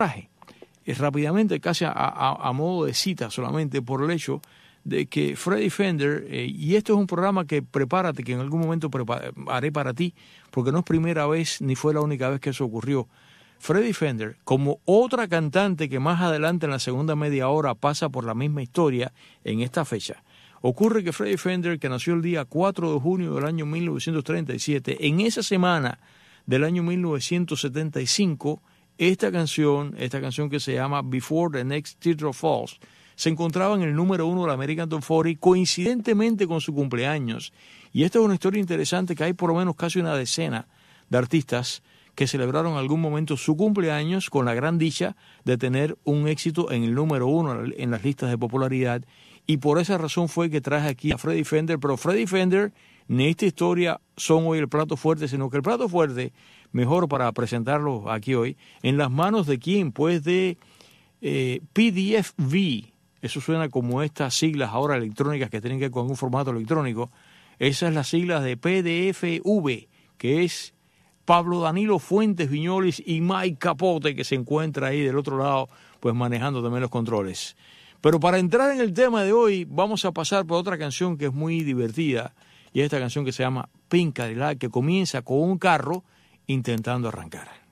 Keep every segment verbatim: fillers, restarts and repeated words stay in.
Es rápidamente, casi a, a, a modo de cita solamente, por el hecho de que Freddy Fender, eh, y esto es un programa que prepárate, que en algún momento haré para ti, porque no es primera vez ni fue la única vez que eso ocurrió. Freddy Fender, como otra cantante que más adelante en la segunda media hora pasa por la misma historia en esta fecha. Ocurre que Freddy Fender, que nació el día cuatro de junio del año mil novecientos treinta y siete, en esa semana del año mil novecientos setenta y cinco, esta canción, esta canción que se llama Before the Next Teardrop Falls, se encontraba en el número uno de la American Top cuarenta coincidentemente con su cumpleaños. Y esta es una historia interesante, que hay por lo menos casi una decena de artistas que celebraron en algún momento su cumpleaños con la gran dicha de tener un éxito en el número uno en las listas de popularidad. Y por esa razón fue que traje aquí a Freddy Fender. Pero Freddy Fender ni esta historia son hoy el plato fuerte, sino que el plato fuerte, mejor para presentarlo aquí hoy, en las manos de quién, pues de eh, P D F V. Eso suena como estas siglas ahora electrónicas que tienen que ver con un formato electrónico. Esas son las siglas de P D F V, que es Pablo Danilo Fuentes Viñolis y Mike Capote, que se encuentra ahí del otro lado, pues manejando también los controles. Pero para entrar en el tema de hoy, vamos a pasar por otra canción que es muy divertida, y es esta canción que se llama Pink Cadillac, que comienza con un carro intentando arrancar.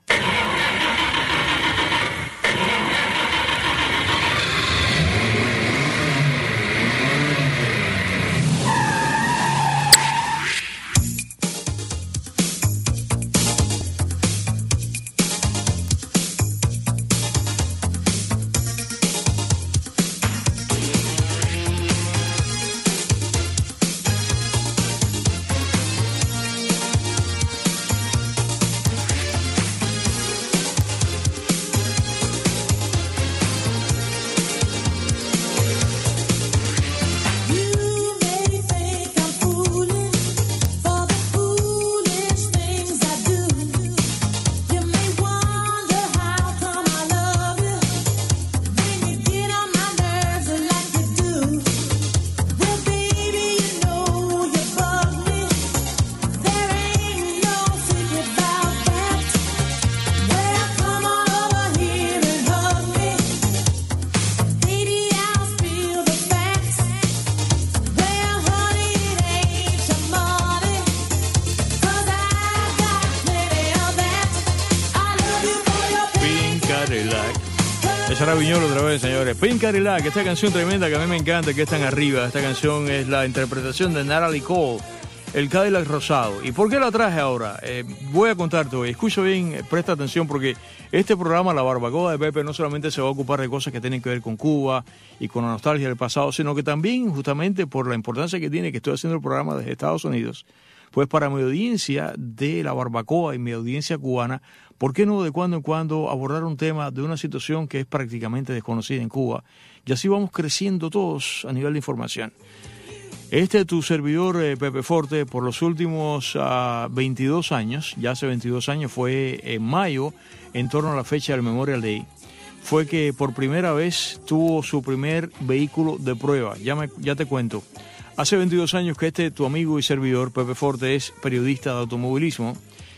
Viñolo otra vez, señores. Pink Cadillac, esta canción tremenda que a mí me encanta, que es tan arriba. Esta canción es la interpretación de Natalie Cole, el Cadillac rosado. ¿Y por qué la traje ahora? Eh, voy a contarte hoy. Escucha bien, presta atención, porque este programa, La Barbacoa de Pepe, no solamente se va a ocupar de cosas que tienen que ver con Cuba y con la nostalgia del pasado, sino que también, justamente por la importancia que tiene que estoy haciendo el programa desde Estados Unidos, pues para mi audiencia de La Barbacoa y mi audiencia cubana, ¿por qué no de cuando en cuando abordar un tema de una situación que es prácticamente desconocida en Cuba? Y así vamos creciendo todos a nivel de información. Este es tu servidor, eh, Pepe Forte, por los últimos uh, veintidós años, ya hace veintidós años, fue en mayo, en torno a la fecha del Memorial Day, fue que por primera vez tuvo su primer vehículo de prueba. Ya, me, ya te cuento. Hace veintidós años que este tu amigo y servidor, Pepe Forte, es periodista de automovilismo.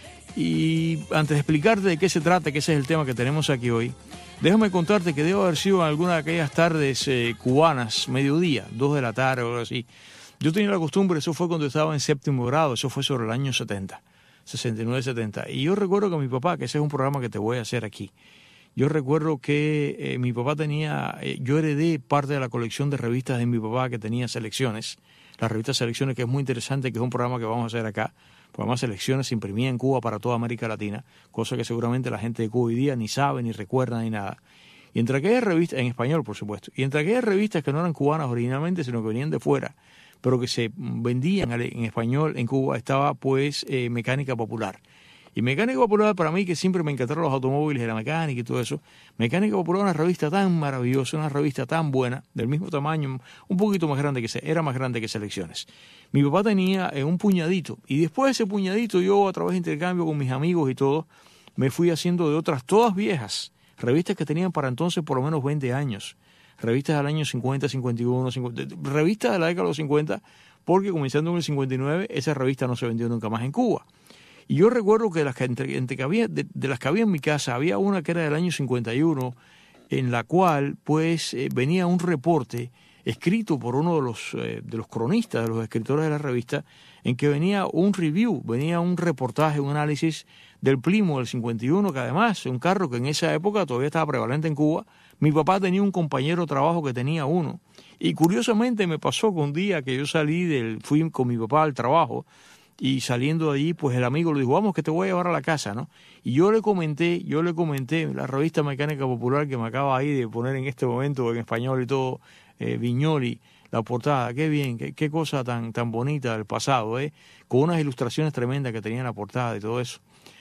Y antes de explicarte de qué se trata, que ese es el tema que tenemos aquí hoy, déjame contarte que debo haber sido en alguna de aquellas tardes eh, cubanas, mediodía, dos de la tarde o algo así. Yo tenía la costumbre, eso fue cuando estaba en séptimo grado, eso fue sobre el año setenta, sesenta y nueve, setenta. Y yo recuerdo que mi papá, que ese es un programa que te voy a hacer aquí, yo recuerdo que eh, mi papá tenía, eh, yo heredé parte de la colección de revistas de mi papá que tenía Selecciones, la revista Selecciones, que es muy interesante, que es un programa que vamos a hacer acá. Además, Selecciones se imprimía en Cuba para toda América Latina, cosa que seguramente la gente de Cuba hoy día ni sabe, ni recuerda, ni nada. Y entre aquellas revistas, en español por supuesto, y entre aquellas revistas que no eran cubanas originalmente, sino que venían de fuera, pero que se vendían en español en Cuba, estaba pues eh, Mecánica Popular. Y Mecánica Popular, para mí, que siempre me encantaron los automóviles y la mecánica y todo eso, Mecánica Popular es una revista tan maravillosa, una revista tan buena, del mismo tamaño, un poquito más grande que se, era más grande que Selecciones. Mi papá tenía eh, un puñadito, y después de ese puñadito yo, a través de intercambio con mis amigos y todo, me fui haciendo de otras, todas viejas, revistas que tenían para entonces por lo menos veinte años, revistas del año cincuenta, cincuenta y uno, cincuenta, revistas de la década de los cincuenta, porque comenzando en el cincuenta y nueve, esa revista no se vendió nunca más en Cuba. Y yo recuerdo que, las que entre, entre que había, de, de las que había en mi casa, había una que era del año cincuenta y uno, en la cual pues eh, venía un reporte escrito por uno de los, eh, de los cronistas, de los escritores de la revista, en que venía un review, venía un reportaje, un análisis del Plymouth del cincuenta y uno, que además un carro que en esa época todavía estaba prevalente en Cuba. Mi papá tenía un compañero de trabajo que tenía uno. Y curiosamente me pasó que un día que yo salí del, fui con mi papá al trabajo, y saliendo de allí, pues el amigo le dijo, vamos que te voy a llevar a la casa, ¿no? Y yo le comenté, yo le comenté, la revista Mecánica Popular que me acaba ahí de poner en este momento en español y todo, eh, Viñoli, la portada, qué bien, qué, qué cosa tan, tan bonita del pasado, ¿eh? Con unas ilustraciones tremendas que tenía en la portada y todo eso.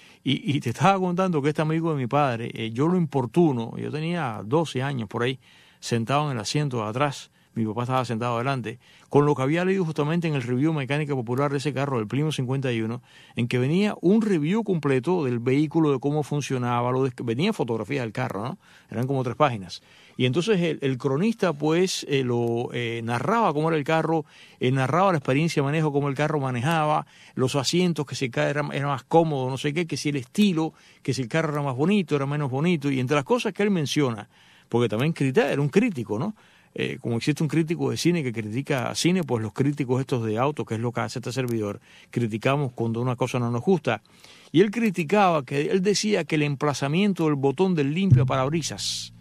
Y, y te estaba contando que este amigo de mi padre, eh, yo lo importuno, yo tenía doce años por ahí, sentado en el asiento de atrás, mi papá estaba sentado adelante, con lo que había leído justamente en el review Mecánica Popular de ese carro, del Plymouth cincuenta y uno, en que venía un review completo del vehículo, de cómo funcionaba, lo de, venía fotografía del carro, ¿no? Eran como tres páginas. Y entonces el, el cronista pues eh, lo eh, narraba cómo era el carro, eh, narraba la experiencia de manejo, cómo el carro manejaba, los asientos, que si el carro era, era más cómodo, no sé qué, que si el estilo, que si el carro era más bonito, era menos bonito, y entre las cosas que él menciona, porque también era un crítico, ¿no? Eh, como existe un crítico de cine que critica cine, pues los críticos estos de auto, que es lo que hace este servidor, criticamos cuando una cosa no nos gusta. Y él criticaba, que él decía que el emplazamiento del botón del limpia parabrisas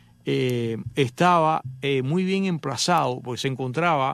eh, estaba eh, muy bien emplazado, pues se encontraba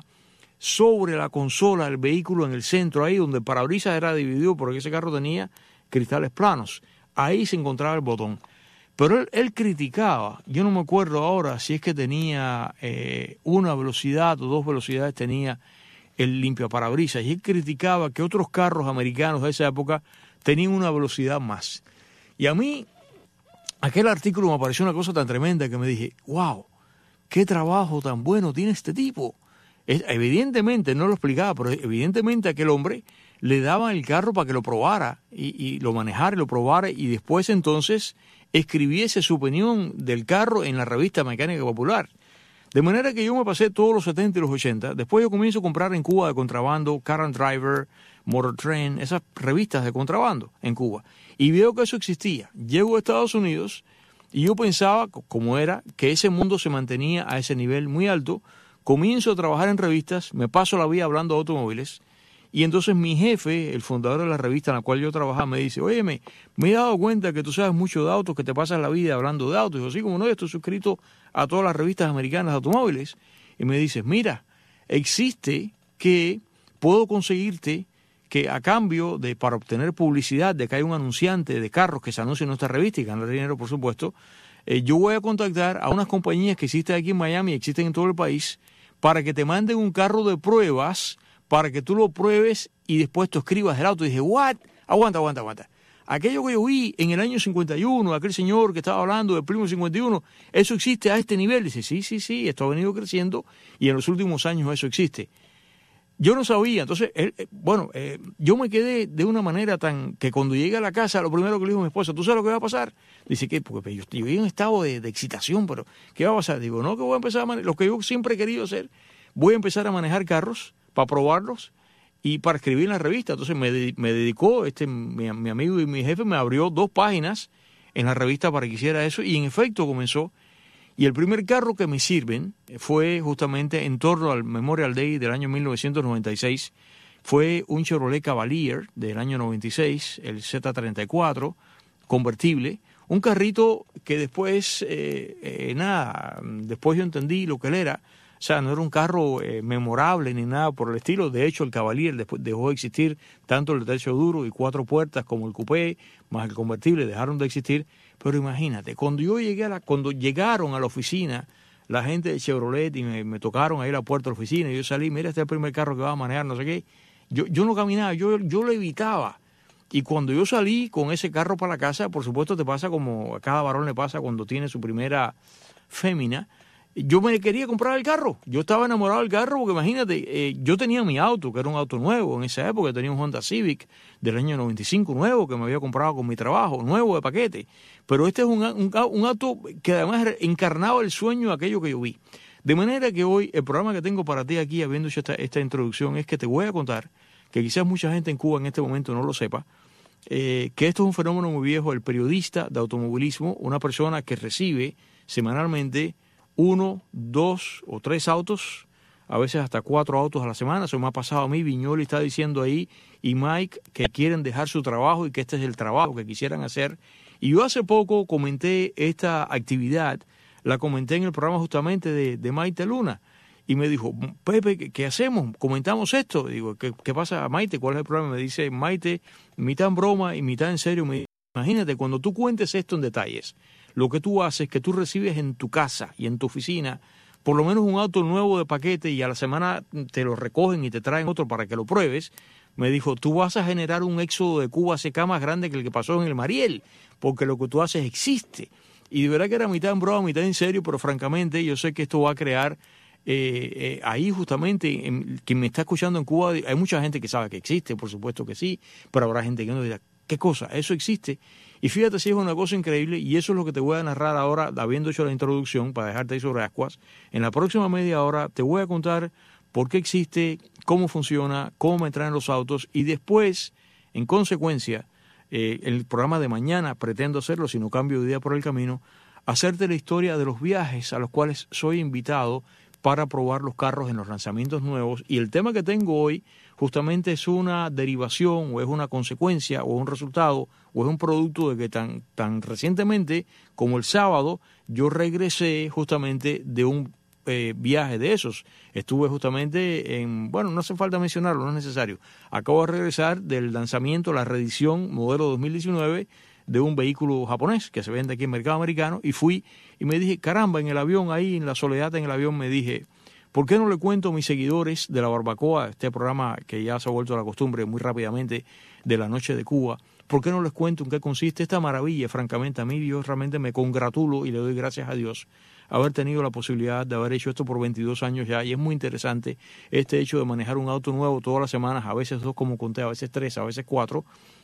sobre la consola del vehículo en el centro, ahí donde el parabrisas era dividido, porque ese carro tenía cristales planos. Ahí se encontraba el botón. Pero él, él criticaba, yo no me acuerdo ahora si es que tenía eh, una velocidad o dos velocidades tenía el limpiaparabrisas, y él criticaba que otros carros americanos de esa época tenían una velocidad más. Y a mí, aquel artículo me pareció una cosa tan tremenda que me dije, wow, qué trabajo tan bueno tiene este tipo. Es, evidentemente, no lo explicaba, pero evidentemente aquel hombre le daban el carro para que lo probara, y, y lo manejara y lo probara, y después entonces escribiese su opinión del carro en la revista Mecánica Popular. De manera que yo me pasé todos los setenta y los ochenta. Después yo comienzo a comprar en Cuba de contrabando, Car and Driver, Motor Trend, esas revistas de contrabando en Cuba. Y veo que eso existía. Llego a Estados Unidos y yo pensaba, como era, que ese mundo se mantenía a ese nivel muy alto. Comienzo a trabajar en revistas, me paso la vida hablando de automóviles. Y entonces mi jefe, el fundador de la revista en la cual yo trabajaba, me dice, oye, me, me he dado cuenta que tú sabes mucho de autos, que te pasas la vida hablando de autos. Y yo, sí, como no, estoy suscrito a todas las revistas americanas de automóviles. Y me dice, mira, existe que puedo conseguirte que a cambio de, para obtener publicidad, de que hay un anunciante de carros que se anuncia en nuestra revista y ganar dinero, por supuesto, eh, yo voy a contactar a unas compañías que existen aquí en Miami y existen en todo el país para que te manden un carro de pruebas, para que tú lo pruebes y después tú escribas el auto. Y dije, ¿what? Aguanta, aguanta, aguanta. Aquello que yo vi en el año cincuenta y uno, aquel señor que estaba hablando del Plymouth cincuenta y uno, ¿eso existe a este nivel? Dice, sí, sí, sí, esto ha venido creciendo y en los últimos años eso existe. Yo no sabía, entonces, él, eh, bueno, eh, yo me quedé de una manera tan que cuando llegué a la casa, lo primero que le dijo a mi esposa, ¿tú sabes lo que va a pasar? Dice, ¿qué? Porque yo estoy en un estado de, de excitación, pero ¿qué va a pasar? Digo, no, que voy a empezar a manejar, lo que yo siempre he querido hacer, voy a empezar a manejar carros para probarlos y para escribir en la revista. Entonces me, me dedicó, este mi, mi amigo y mi jefe me abrió dos páginas en la revista para que hiciera eso, y en efecto comenzó. Y el primer carro que me sirven fue justamente en torno al Memorial Day del año mil novecientos noventa y seis. Fue un Chevrolet Cavalier del año noventa y seis, el Z treinta y cuatro, convertible. Un carrito que después, eh, eh, nada, después yo entendí lo que él era. O sea, no era un carro eh, memorable ni nada por el estilo. De hecho, el Cavalier después dejó de existir, tanto el techo duro y cuatro puertas como el coupé, más el convertible, dejaron de existir. Pero imagínate, cuando yo llegué a la, cuando llegaron a la oficina la gente de Chevrolet y me, me tocaron ahí la puerta de la oficina, y yo salí, mira, este es el primer carro que va a manejar, no sé qué. Yo, yo no caminaba, yo, yo lo evitaba. Y cuando yo salí con ese carro para la casa, por supuesto te pasa como a cada varón le pasa cuando tiene su primera fémina. Yo me quería comprar el carro, yo estaba enamorado del carro porque imagínate, eh, yo tenía mi auto, que era un auto nuevo en esa época, tenía un Honda Civic del año noventa y cinco nuevo que me había comprado con mi trabajo, nuevo de paquete, pero este es un, un, un auto que además encarnaba el sueño de aquello que yo vi. De manera que hoy el programa que tengo para ti aquí, habiendo hecho esta, esta introducción, es que te voy a contar, que quizás mucha gente en Cuba en este momento no lo sepa, eh, que esto es un fenómeno muy viejo. El periodista de automovilismo, una persona que recibe semanalmente uno, dos o tres autos, a veces hasta cuatro autos a la semana. Eso me ha pasado a mí. Viñoli está diciendo ahí, y Mike, que quieren dejar su trabajo y que este es el trabajo que quisieran hacer. Y yo hace poco comenté esta actividad, la comenté en el programa justamente de, de Maite Luna, y me dijo, Pepe, ¿qué, qué hacemos? ¿Comentamos esto? Digo, ¿qué, ¿qué pasa, Maite? ¿Cuál es el problema? Me dice, Maite, mitad en broma y mitad en serio. Me dice, imagínate, cuando tú cuentes esto en detalles, lo que tú haces es que tú recibes en tu casa y en tu oficina por lo menos un auto nuevo de paquete y a la semana te lo recogen y te traen otro para que lo pruebes. Me dijo, tú vas a generar un éxodo de Cuba C K más grande que el que pasó en el Mariel, porque lo que tú haces existe. Y de verdad que era mitad en broma, mitad en serio, pero francamente yo sé que esto va a crear eh, eh, ahí justamente, en, quien me está escuchando en Cuba, hay mucha gente que sabe que existe, por supuesto que sí, pero habrá gente que no dirá, ¿qué cosa? Eso existe. Y fíjate si es una cosa increíble, y eso es lo que te voy a narrar ahora, habiendo hecho la introducción, para dejarte ahí sobre ascuas. En la próxima media hora te voy a contar por qué existe, cómo funciona, cómo me traen los autos, y después, en consecuencia, eh, el programa de mañana pretendo hacerlo, si no cambio de idea por el camino, hacerte la historia de los viajes a los cuales soy invitado para probar los carros en los lanzamientos nuevos. Y el tema que tengo hoy justamente es una derivación, o es una consecuencia, o es un resultado, o es un producto de que tan, tan recientemente como el sábado yo regresé justamente de un eh, viaje de esos. Estuve justamente en, bueno, no hace falta mencionarlo, no es necesario. Acabo de regresar del lanzamiento, la reedición modelo dos mil diecinueve de un vehículo japonés que se vende aquí en el mercado americano, y fui y me dije, caramba, en el avión ahí, en la soledad en el avión, me dije, ¿por qué no le cuento a mis seguidores de La Barbacoa, este programa que ya se ha vuelto a la costumbre muy rápidamente de la noche de Cuba? ¿Por qué no les cuento en qué consiste esta maravilla? Francamente, a mí yo realmente me congratulo y le doy gracias a Dios haber tenido la posibilidad de haber hecho esto por veintidós años ya, y es muy interesante este hecho de manejar un auto nuevo todas las semanas, a veces dos como conté, a veces tres, a veces cuatro,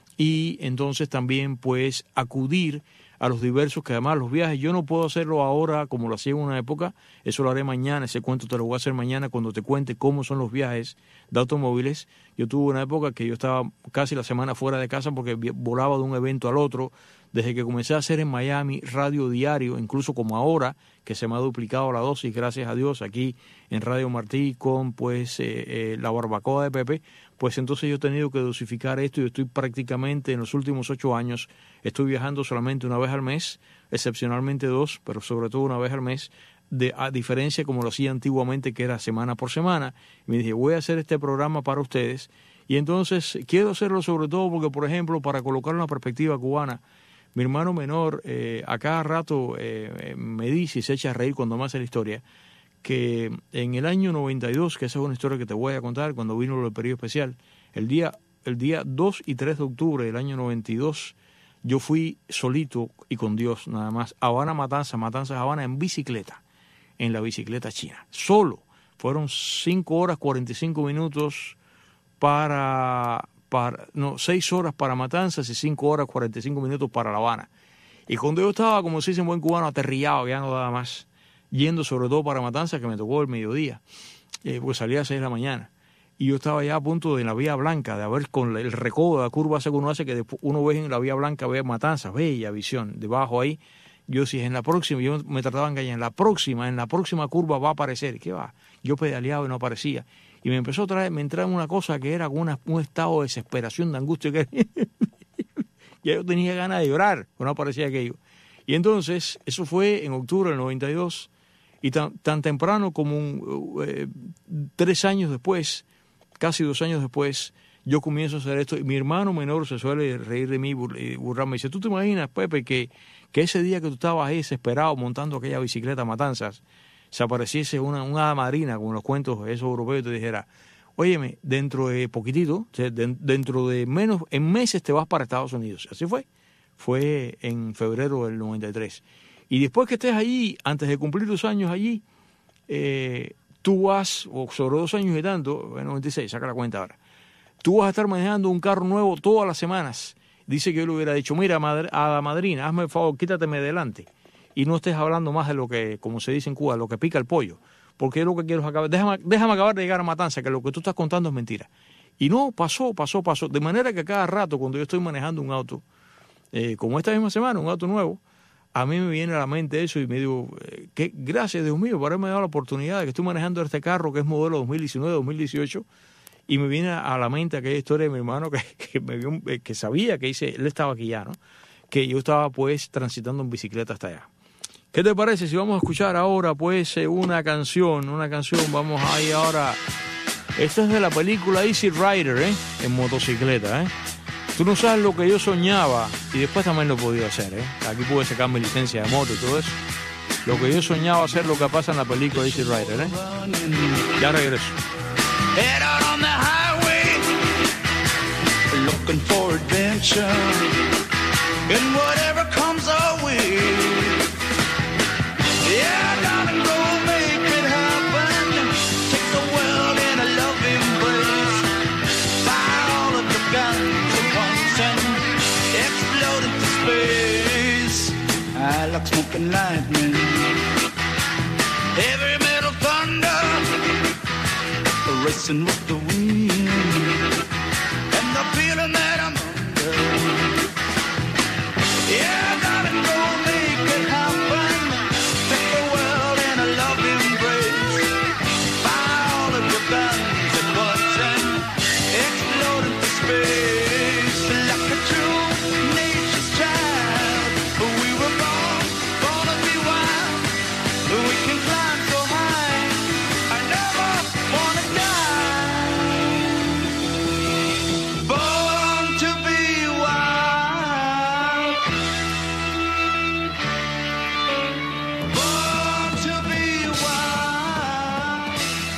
y entonces también pues acudir a los diversos, que además los viajes yo no puedo hacerlo ahora como lo hacía en una época, eso lo haré mañana, ese cuento te lo voy a hacer mañana cuando te cuente cómo son los viajes de automóviles. Yo tuve una época que yo estaba casi la semana fuera de casa porque volaba de un evento al otro, desde que comencé a hacer en Miami radio diario, incluso como ahora, que se me ha duplicado la dosis, gracias a Dios, aquí en Radio Martí con pues eh, eh, La Barbacoa de Pepe, pues entonces yo he tenido que dosificar esto y estoy prácticamente en los últimos ocho años, estoy viajando solamente una vez al mes, excepcionalmente dos, pero sobre todo una vez al mes, de, a diferencia como lo hacía antiguamente, que era semana por semana. Y me dije, voy a hacer este programa para ustedes, y entonces quiero hacerlo sobre todo porque, por ejemplo, para colocar una perspectiva cubana, mi hermano menor eh, a cada rato eh, me dice y se echa a reír cuando me hace la historia, que en el año noventa y dos, que esa es una historia que te voy a contar, cuando vino el periodo especial, el día, el día dos y tres de octubre del año noventa y dos, yo fui solito y con Dios nada más, a Habana Matanza, Matanzas Habana, en bicicleta, en la bicicleta china, solo. Fueron cinco horas cuarenta y cinco minutos para... Para, no, seis horas para Matanzas y cinco horas cuarenta y cinco minutos para La Habana. Y cuando yo estaba, como se dice en buen cubano, aterrillado, ya no daba más, yendo sobre todo para Matanzas, que me tocó el mediodía, eh, porque salía a las seis de la mañana. Y yo estaba ya a punto de, en la Vía Blanca, de haber con el recodo de la curva esa que uno hace, que después uno ve en la Vía Blanca, ve Matanzas, bella visión, debajo ahí. Yo decía, en la próxima, yo me trataba de engañar, en la próxima, en la próxima curva va a aparecer. ¿Qué va? Yo pedaleaba y no aparecía. Y me empezó a traer, me entraba una cosa que era una, un estado de desesperación, de angustia, que ya yo tenía ganas de llorar, pero no aparecía aquello. Y entonces, eso fue en octubre del noventa y dos, y tan, tan temprano como un, eh, tres años después, casi dos años después, yo comienzo a hacer esto, y mi hermano menor se suele reír de mí, burlarme, me dice, ¿tú te imaginas, Pepe, que, que ese día que tú estabas ahí desesperado montando aquella bicicleta Matanzas, se apareciese una, una hada madrina, como en los cuentos esos europeos, y te dijera, óyeme, dentro de poquitito, o sea, de, dentro de menos, en meses te vas para Estados Unidos? Así fue. Fue en febrero del noventa y tres. Y después que estés allí, antes de cumplir los años allí, eh, tú vas, o sobre dos años y tanto, en noventa y seis, saca la cuenta ahora, tú vas a estar manejando un carro nuevo todas las semanas. Dice que yo le hubiera dicho, mira, madre, a la madrina, hazme el favor, quítateme delante. Y no estés hablando más de lo que, como se dice en Cuba, lo que pica el pollo. Porque yo lo que quiero es acabar, déjame, déjame acabar de llegar a Matanza, que lo que tú estás contando es mentira. Y no, pasó, pasó, pasó. De manera que cada rato, cuando yo estoy manejando un auto, eh, como esta misma semana, un auto nuevo, a mí me viene a la mente eso y me digo, eh, que gracias, Dios mío, por haberme dado la oportunidad de que estoy manejando este carro que es modelo dos mil diecinueve dos mil dieciocho, y me viene a la mente aquella historia de mi hermano que, que, me vio, que sabía que hice, él estaba aquí ya, ¿no? Que yo estaba pues transitando en bicicleta hasta allá. ¿Qué te parece si vamos a escuchar ahora pues una canción, una canción, vamos ahí ahora, esta es de la película Easy Rider, ¿eh? En motocicleta, ¿eh? Tú no sabes lo que yo soñaba, y después también lo podía hacer, ¿eh? Aquí pude sacar mi licencia de moto y todo eso. Lo que yo soñaba hacer, lo que pasa en la película Easy Rider, ¿eh? Ya regreso. Head out on the highway, looking for adventure, and whatever comes our way. Yeah, darling, go make it happen. Take the world in a loving embrace. Fire all of your guns at once and explode into space. I like smoking lightning, heavy metal thunder, racing with the wind, and the feeling that I'm under. Yeah, darling, go make it happen. Take the world in a loving embrace. Fire all of your guns at once and explode into space. Like a true nature's child, we were born, born to be wild. We can climb so high, I never wanna die. Born to be wild. Born to be wild.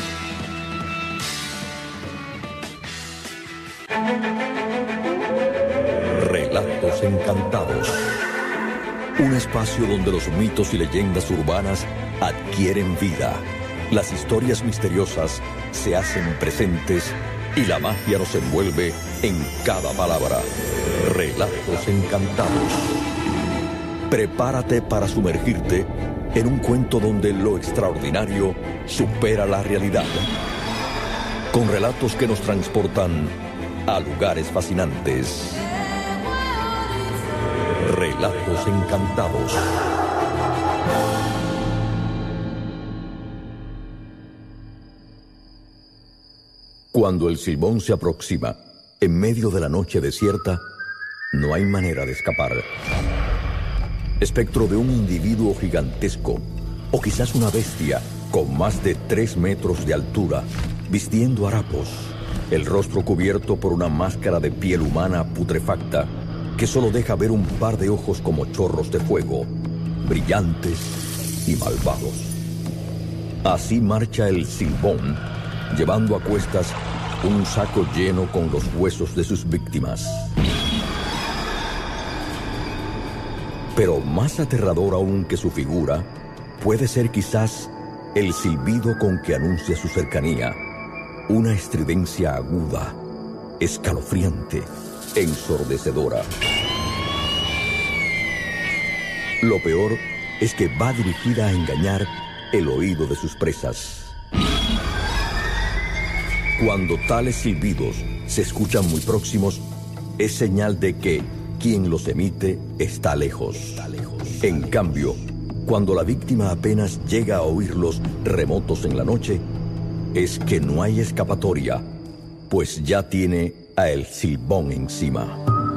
Relatos Encantados. Un espacio donde los mitos y leyendas urbanas adquieren vida. Las historias misteriosas se hacen presentes y la magia nos envuelve en cada palabra. Relatos Encantados. Prepárate para sumergirte en un cuento donde lo extraordinario supera la realidad. Con relatos que nos transportan a lugares fascinantes. Relatos Encantados. Cuando el silbón se aproxima, en medio de la noche desierta, no hay manera de escapar. Espectro de un individuo gigantesco, o quizás una bestia con más de tres metros de altura, vistiendo harapos, el rostro cubierto por una máscara de piel humana putrefacta, que solo deja ver un par de ojos como chorros de fuego, brillantes y malvados. Así marcha el silbón, llevando a cuestas un saco lleno con los huesos de sus víctimas. Pero más aterrador aún que su figura, puede ser quizás el silbido con que anuncia su cercanía, una estridencia aguda, escalofriante, ensordecedora. Lo peor es que va dirigida a engañar el oído de sus presas. Cuando tales silbidos se escuchan muy próximos, es señal de que quien los emite está lejos. En cambio, cuando la víctima apenas llega a oírlos remotos en la noche, es que no hay escapatoria, pues ya tiene a el silbón encima.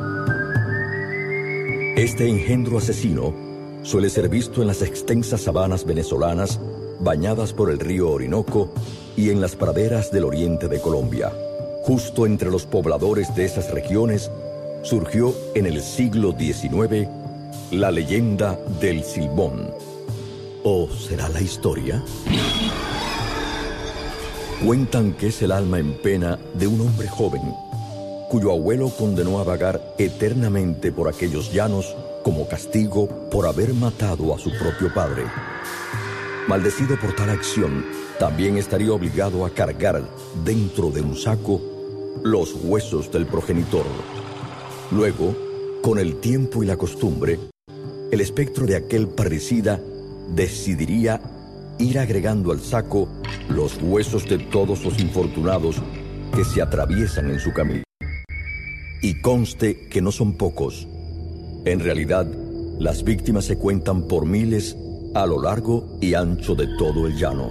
Este engendro asesino suele ser visto en las extensas sabanas venezolanas, bañadas por el río Orinoco, y en las praderas del oriente de Colombia. Justo entre los pobladores de esas regiones, surgió en el siglo diecinueve la leyenda del silbón. ¿O será la historia? Cuentan que es el alma en pena de un hombre joven, cuyo abuelo condenó a vagar eternamente por aquellos llanos como castigo por haber matado a su propio padre. Maldecido por tal acción, también estaría obligado a cargar dentro de un saco los huesos del progenitor. Luego, con el tiempo y la costumbre, el espectro de aquel parricida decidiría ir agregando al saco los huesos de todos los infortunados que se atraviesan en su camino. Y conste que no son pocos. En realidad, las víctimas se cuentan por miles a lo largo y ancho de todo el llano.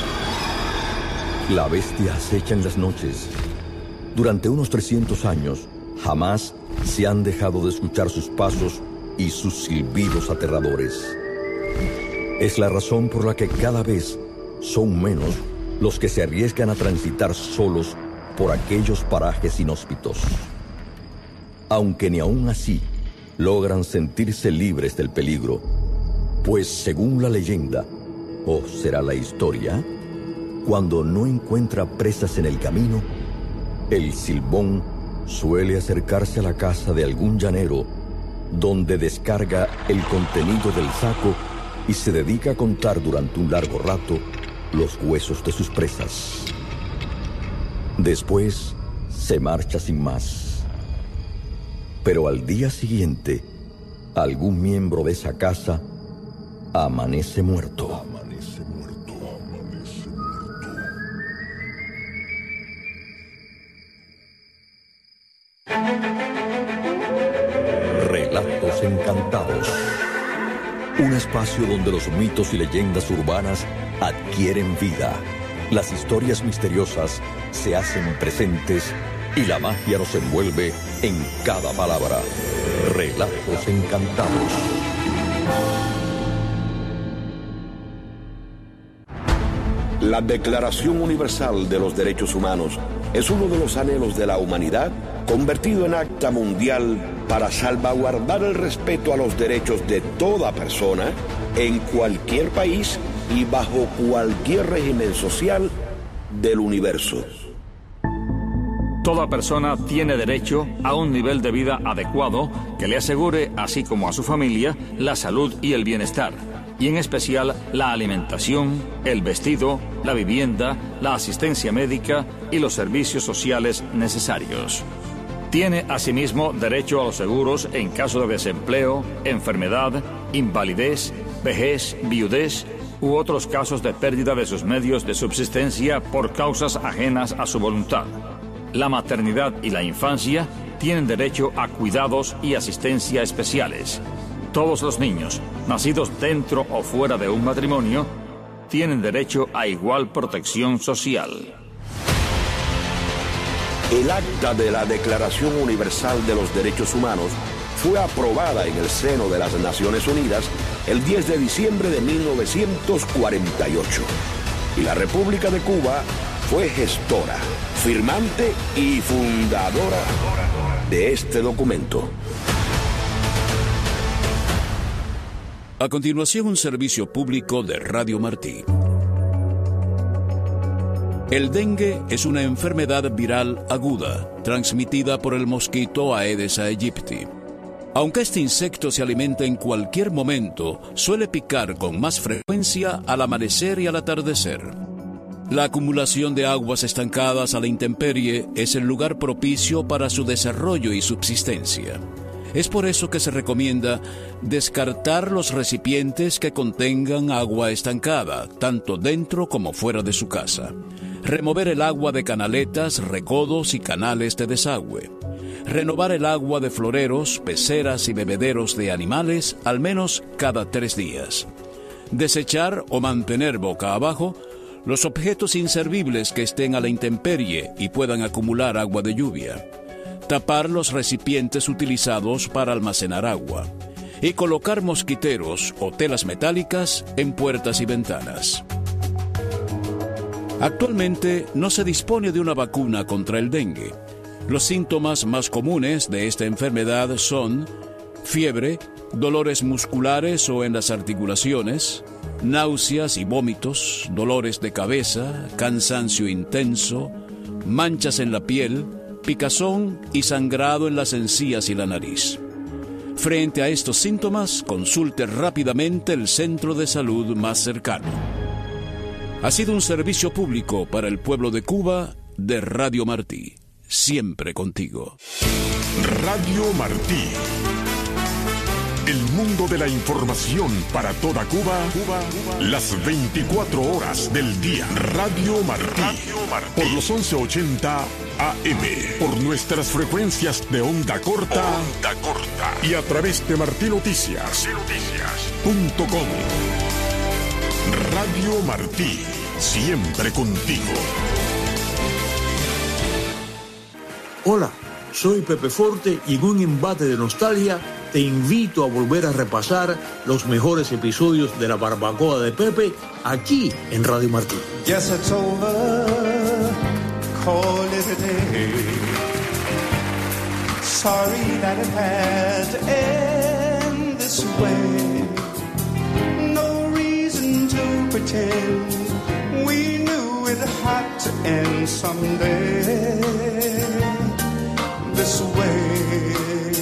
La bestia acecha en las noches. Durante unos trescientos años, jamás se han dejado de escuchar sus pasos y sus silbidos aterradores. Es la razón por la que cada vez son menos los que se arriesgan a transitar solos por aquellos parajes inhóspitos. Aunque ni aún así logran sentirse libres del peligro, pues según la leyenda, o será la historia, cuando no encuentra presas en el camino, el silbón suele acercarse a la casa de algún llanero, donde descarga el contenido del saco y se dedica a contar durante un largo rato los huesos de sus presas. Después se marcha sin más. Pero al día siguiente, algún miembro de esa casa amanece muerto. Amanece muerto, amanece muerto. Relatos encantados. Un espacio donde los mitos y leyendas urbanas adquieren vida. Las historias misteriosas se hacen presentes y la magia nos envuelve en cada palabra. Relatos encantados. La Declaración Universal de los Derechos Humanos es uno de los anhelos de la humanidad convertido en acta mundial para salvaguardar el respeto a los derechos de toda persona en cualquier país y bajo cualquier régimen social del universo. Toda persona tiene derecho a un nivel de vida adecuado que le asegure, así como a su familia, la salud y el bienestar, y en especial la alimentación, el vestido, la vivienda, la asistencia médica y los servicios sociales necesarios. Tiene asimismo derecho a los seguros en caso de desempleo, enfermedad, invalidez, vejez, viudez u otros casos de pérdida de sus medios de subsistencia por causas ajenas a su voluntad. La maternidad y la infancia tienen derecho a cuidados y asistencia especiales. Todos los niños, nacidos dentro o fuera de un matrimonio, tienen derecho a igual protección social. El acta de la Declaración Universal de los Derechos Humanos fue aprobada en el seno de las Naciones Unidas el diez de diciembre de mil novecientos cuarenta y ocho. Y la República de Cuba fue gestora, firmante y fundadora de este documento. A continuación, un servicio público de Radio Martí. El dengue es una enfermedad viral aguda, transmitida por el mosquito Aedes aegypti. Aunque este insecto se alimenta en cualquier momento, suele picar con más frecuencia al amanecer y al atardecer. La acumulación de aguas estancadas a la intemperie es el lugar propicio para su desarrollo y subsistencia. Es por eso que se recomienda descartar los recipientes que contengan agua estancada, tanto dentro como fuera de su casa. Remover el agua de canaletas, recodos y canales de desagüe. Renovar el agua de floreros, peceras y bebederos de animales al menos cada tres días. Desechar o mantener boca abajo los objetos inservibles que estén a la intemperie y puedan acumular agua de lluvia. Tapar los recipientes utilizados para almacenar agua. Y colocar mosquiteros o telas metálicas en puertas y ventanas. Actualmente no se dispone de una vacuna contra el dengue. Los síntomas más comunes de esta enfermedad son fiebre, dolores musculares o en las articulaciones, náuseas y vómitos, dolores de cabeza, cansancio intenso, manchas en la piel, picazón y sangrado en las encías y la nariz. Frente a estos síntomas, consulte rápidamente el centro de salud más cercano. Ha sido un servicio público para el pueblo de Cuba de Radio Martí. Siempre contigo. Radio Martí. El mundo de la información para toda Cuba, Cuba, Cuba. Las veinticuatro horas del día. Radio Martí. Radio Martí. Por los once ochenta A M. Por nuestras frecuencias de onda corta. Onda corta. Y a través de martinoticias punto com. Radio Martí. Siempre contigo. Hola, soy Pepe Forte y en un embate de nostalgia te invito a volver a repasar los mejores episodios de La Barbacoa de Pepe aquí en Radio Martí. Yes, it's over. Call it a day. Sorry that it had to end this way. No reason to pretend we knew it had to end someday. This way.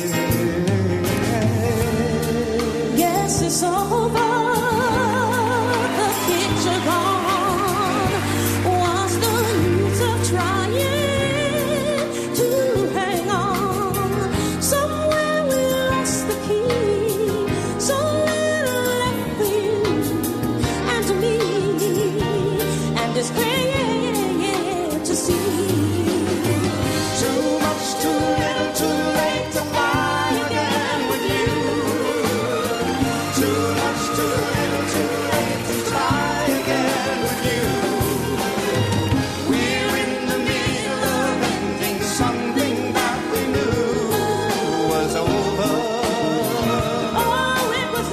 Yes, it's over. The kids are gone. What's the use of trying to hang on? Somewhere we lost the key. Somewhere left for you and to me. And it's great to see. Too much, too little, too late to fly again with you. Too much, too little, too late to try again with you. We're in the middle of ending something that we knew was over. Oh, it was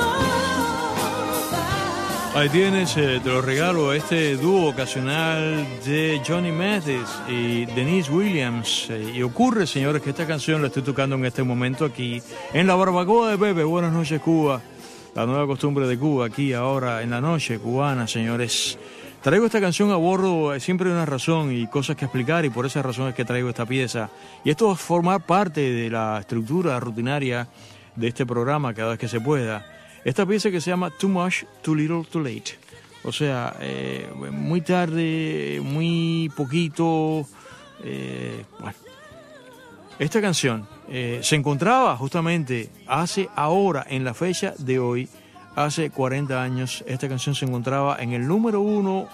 over. Ahí tienes, eh, te lo regalo, este dúo ocasional de Johnny Mathis y Denise Williams. Eh, y ocurre, señores, que esta canción la estoy tocando en este momento aquí en La Barbacoa de Pepe. Buenas noches, Cuba. La nueva costumbre de Cuba aquí ahora en la noche cubana, señores. Traigo esta canción a bordo, eh, siempre hay una razón y cosas que explicar, y por esa razón es que traigo esta pieza. Y esto va a formar parte de la estructura rutinaria de este programa cada vez que se pueda. Esta pieza que se llama Too Much, Too Little, Too Late. O sea, eh, muy tarde, muy poquito. Eh, bueno. Esta canción eh, se encontraba justamente hace ahora, en la fecha de hoy, hace cuarenta años, esta canción se encontraba en el número uno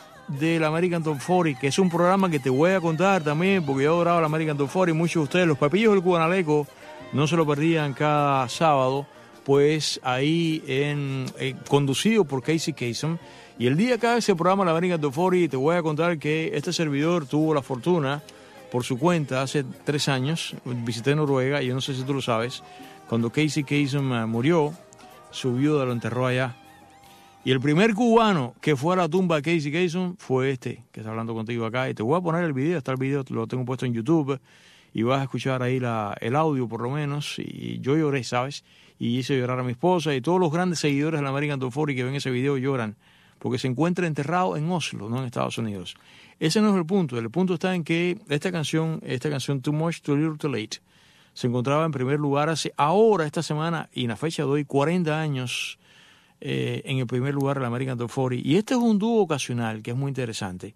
del American Top cuarenta, que es un programa que te voy a contar también, porque yo adoraba el American Top cuarenta y muchos de ustedes, los papillos del Cubanaleco, no se lo perdían cada sábado, pues ahí en eh, conducido por Casey Kasem. Y el día que haga ese programa, la American Top cuarenta, te voy a contar que este servidor tuvo la fortuna, por su cuenta, hace tres años, visité Noruega, y yo no sé si tú lo sabes, cuando Casey Kasem uh, murió, su viuda lo enterró allá. Y el primer cubano que fue a la tumba de Casey Kasem fue este, que está hablando contigo acá. Y te voy a poner el video, está el video, lo tengo puesto en YouTube, y vas a escuchar ahí la, el audio por lo menos. Y yo lloré, ¿sabes? Y hice llorar a mi esposa, y todos los grandes seguidores de la American Top cuarenta que ven ese video lloran, porque se encuentra enterrado en Oslo, no en Estados Unidos. Ese no es el punto. El punto está en que esta canción, esta canción Too Much, Too Little, Too Late, se encontraba en primer lugar hace ahora, esta semana, y en la fecha de hoy, cuarenta años, eh, en el primer lugar de la American Top cuarenta. Y este es un dúo ocasional que es muy interesante,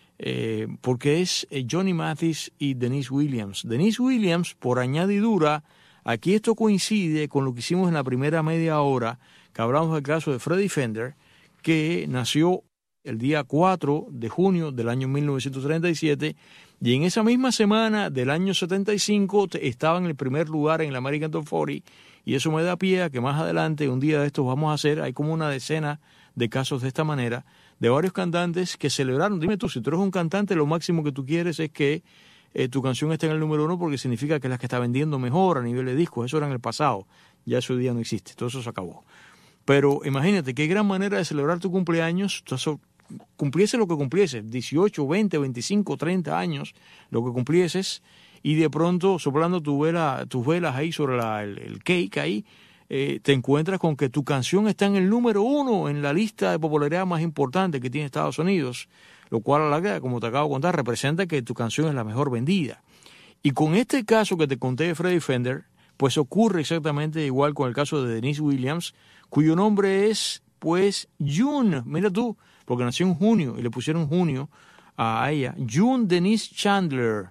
eh, porque es eh, Johnny Mathis y Denise Williams. Denise Williams, por añadidura, aquí esto coincide con lo que hicimos en la primera media hora, que hablamos del caso de Freddie Fender, que nació el día cuatro de junio del año mil novecientos treinta y siete, y en esa misma semana del año setenta y cinco estaba en el primer lugar en el American Top cuarenta, y eso me da pie a que más adelante, un día de estos, vamos a hacer, hay como una decena de casos de esta manera, de varios cantantes que celebraron. Dime tú, si tú eres un cantante, lo máximo que tú quieres es que eh, tu canción esté en el número uno, porque significa que es la que está vendiendo mejor a nivel de discos. Eso era en el pasado, ya ese día no existe, todo eso se acabó. Pero imagínate, qué gran manera de celebrar tu cumpleaños, cumpliese lo que cumpliese, dieciocho, veinte, veinticinco, treinta años, lo que cumplieses, y de pronto soplando tu vela, tus velas ahí sobre la, el, el cake ahí, eh, te encuentras con que tu canción está en el número uno en la lista de popularidad más importante que tiene Estados Unidos, lo cual, a la larga, como te acabo de contar, representa que tu canción es la mejor vendida. Y con este caso que te conté de Freddie Fender, pues ocurre exactamente igual con el caso de Denise Williams, cuyo nombre es, pues, June, mira tú, porque nació en junio y le pusieron junio a ella, June Denise Chandler.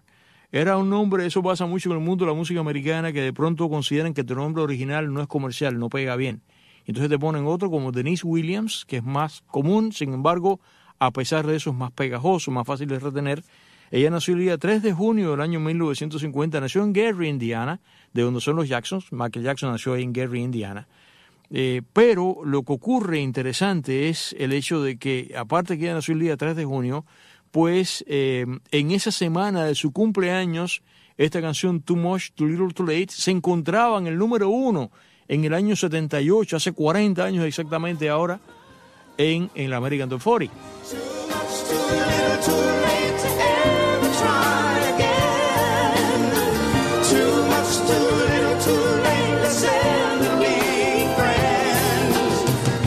era un nombre, eso pasa mucho en el mundo de la música americana, que de pronto consideran que tu nombre original no es comercial, no pega bien. Entonces te ponen otro como Denise Williams, que es más común, sin embargo, a pesar de eso es más pegajoso, más fácil de retener. Ella nació el día tres de junio del año mil novecientos cincuenta, nació en Gary, Indiana, de donde son los Jacksons. Michael Jackson nació ahí en Gary, Indiana. Eh, pero lo que ocurre interesante es el hecho de que, aparte que ella nació el día tres de junio, pues eh, en esa semana de su cumpleaños, esta canción Too Much, Too Little, Too Late se encontraba en el número uno en el año setenta y ocho, hace cuarenta años exactamente ahora, en, en la American Top cuarenta. Too much, too little, too late to ever try again. Too much, too little, too late, let's ever be friends.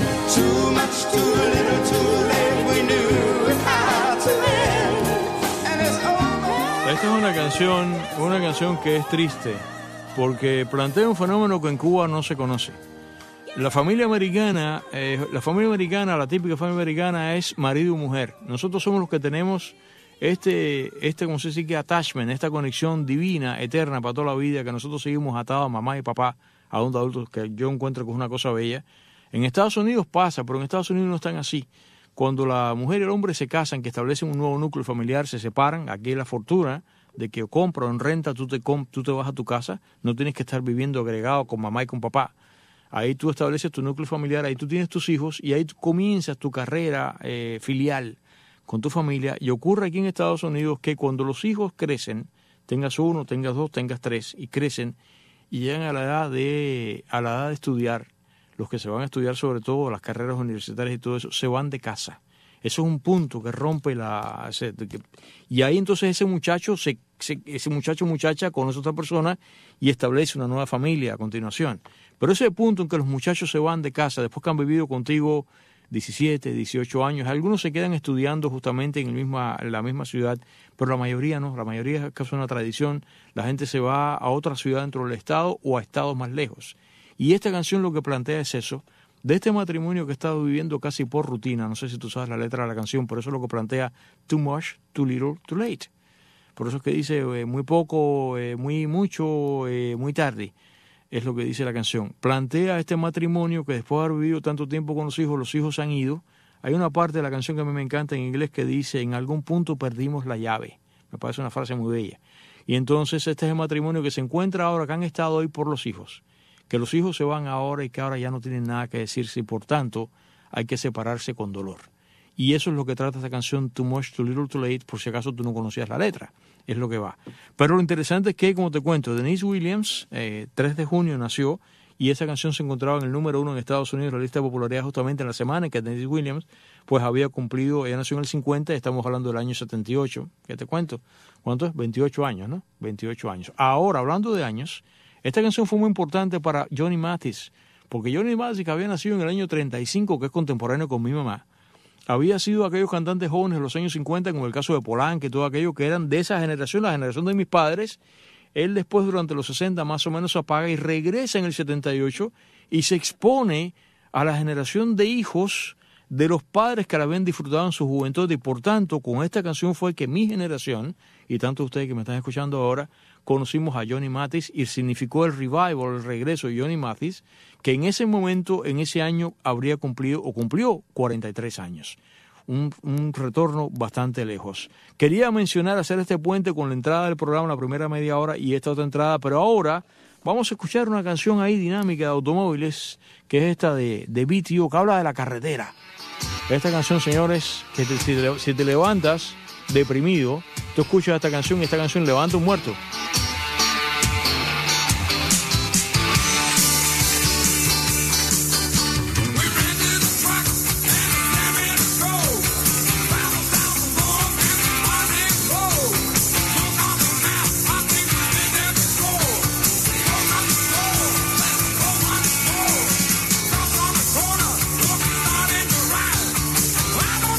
Too much, too little, too late, we knew it had to end. And it's over. Esta es una canción, una canción que es triste, porque plantea un fenómeno que en Cuba no se conoce. La familia americana, eh, la familia americana, la típica familia americana es marido y mujer. Nosotros somos los que tenemos este, este, como se dice, que attachment, esta conexión divina, eterna para toda la vida, que nosotros seguimos atados a mamá y papá, a un adulto, que yo encuentro que es una cosa bella. En Estados Unidos pasa, pero en Estados Unidos no están así. Cuando la mujer y el hombre se casan, que establecen un nuevo núcleo familiar, se separan, aquí es la fortuna de que o compra o en renta, tú te, tú te vas a tu casa, no tienes que estar viviendo agregado con mamá y con papá. Ahí tú estableces tu núcleo familiar, ahí tú tienes tus hijos y ahí tú comienzas tu carrera eh, filial con tu familia. Y ocurre aquí en Estados Unidos que cuando los hijos crecen, tengas uno, tengas dos, tengas tres, y crecen y llegan a la edad de, a la edad de estudiar, los que se van a estudiar sobre todo las carreras universitarias y todo eso, se van de casa. Eso es un punto que rompe la... Ese, que, y ahí entonces ese muchacho, se, se, ese muchacho muchacha conoce a otra persona y establece una nueva familia a continuación. Pero ese punto en que los muchachos se van de casa, después que han vivido contigo diecisiete, dieciocho años, algunos se quedan estudiando justamente en, el misma, en la misma ciudad, pero la mayoría no, la mayoría es casi una tradición, la gente se va a otra ciudad dentro del estado o a estados más lejos. Y esta canción lo que plantea es eso, de este matrimonio que he estado viviendo casi por rutina, no sé si tú sabes la letra de la canción, por eso es lo que plantea Too Much, Too Little, Too Late. Por eso es que dice eh, muy poco, eh, muy mucho, eh, muy tarde. Es lo que dice la canción. Plantea este matrimonio que después de haber vivido tanto tiempo con los hijos, los hijos se han ido. Hay una parte de la canción que a mí me encanta en inglés que dice, en algún punto perdimos la llave. Me parece una frase muy bella. Y entonces este es el matrimonio que se encuentra ahora, que han estado hoy por los hijos. Que los hijos se van ahora y que ahora ya no tienen nada que decirse y por tanto hay que separarse con dolor. Y eso es lo que trata esta canción Too Much, Too Little, Too Late, por si acaso tú no conocías la letra. Es lo que va. Pero lo interesante es que, como te cuento, Denise Williams, eh, tres de junio nació, y esa canción se encontraba en el número uno en Estados Unidos, la lista de popularidad justamente en la semana en que Denise Williams pues había cumplido, ella nació en el cincuenta, estamos hablando del año setenta y ocho, ¿qué te cuento? ¿Cuánto es? veintiocho años, ¿no? veintiocho años. Ahora, hablando de años, esta canción fue muy importante para Johnny Mathis, porque Johnny Mathis, que había nacido en el año treinta y cinco, que es contemporáneo con mi mamá, había sido aquellos cantantes jóvenes de los años cincuenta, como el caso de Polanco y todo aquello, que eran de esa generación, la generación de mis padres. Él después, durante los sesenta, más o menos se apaga y regresa en el setenta y ocho y se expone a la generación de hijos de los padres que la habían disfrutado en su juventud. Y por tanto, con esta canción fue que mi generación, y tanto ustedes que me están escuchando ahora, conocimos a Johnny Mathis y significó el revival, el regreso de Johnny Mathis, que en ese momento, en ese año, habría cumplido o cumplió cuarenta y tres años. Un, un retorno bastante lejos. Quería mencionar, hacer este puente con la entrada del programa, la primera media hora y esta otra entrada, pero ahora vamos a escuchar una canción ahí dinámica de automóviles, que es esta de, de B T O, que habla de la carretera. Esta canción, señores, que te, si, te, si te levantas deprimido, tú escuchas esta canción y esta canción levanta un muerto.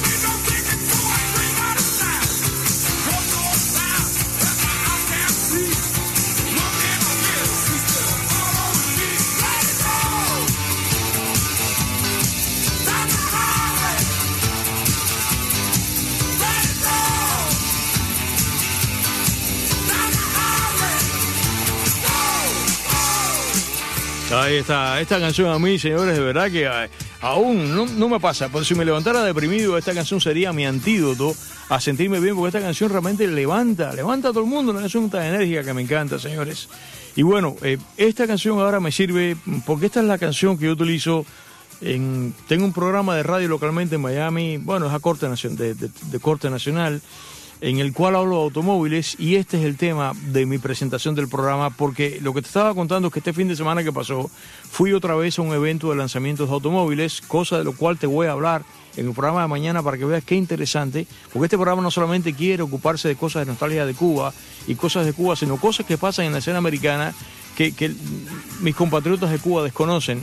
See Ahí está, esta canción a mí, señores, de verdad que eh, aún no, no me pasa, pero si me levantara deprimido, esta canción sería mi antídoto a sentirme bien, porque esta canción realmente levanta, levanta a todo el mundo, una canción tan enérgica que me encanta, señores. Y bueno, eh, esta canción ahora me sirve, porque esta es la canción que yo utilizo en, tengo un programa de radio localmente en Miami, bueno, es a corte nacion, de, de, de corte nacional, en el cual hablo de automóviles, y este es el tema de mi presentación del programa, porque lo que te estaba contando es que este fin de semana que pasó, fui otra vez a un evento de lanzamientos de automóviles, cosa de lo cual te voy a hablar en el programa de mañana para que veas qué interesante, porque este programa no solamente quiere ocuparse de cosas de nostalgia de Cuba y cosas de Cuba, sino cosas que pasan en la escena americana que, que mis compatriotas de Cuba desconocen.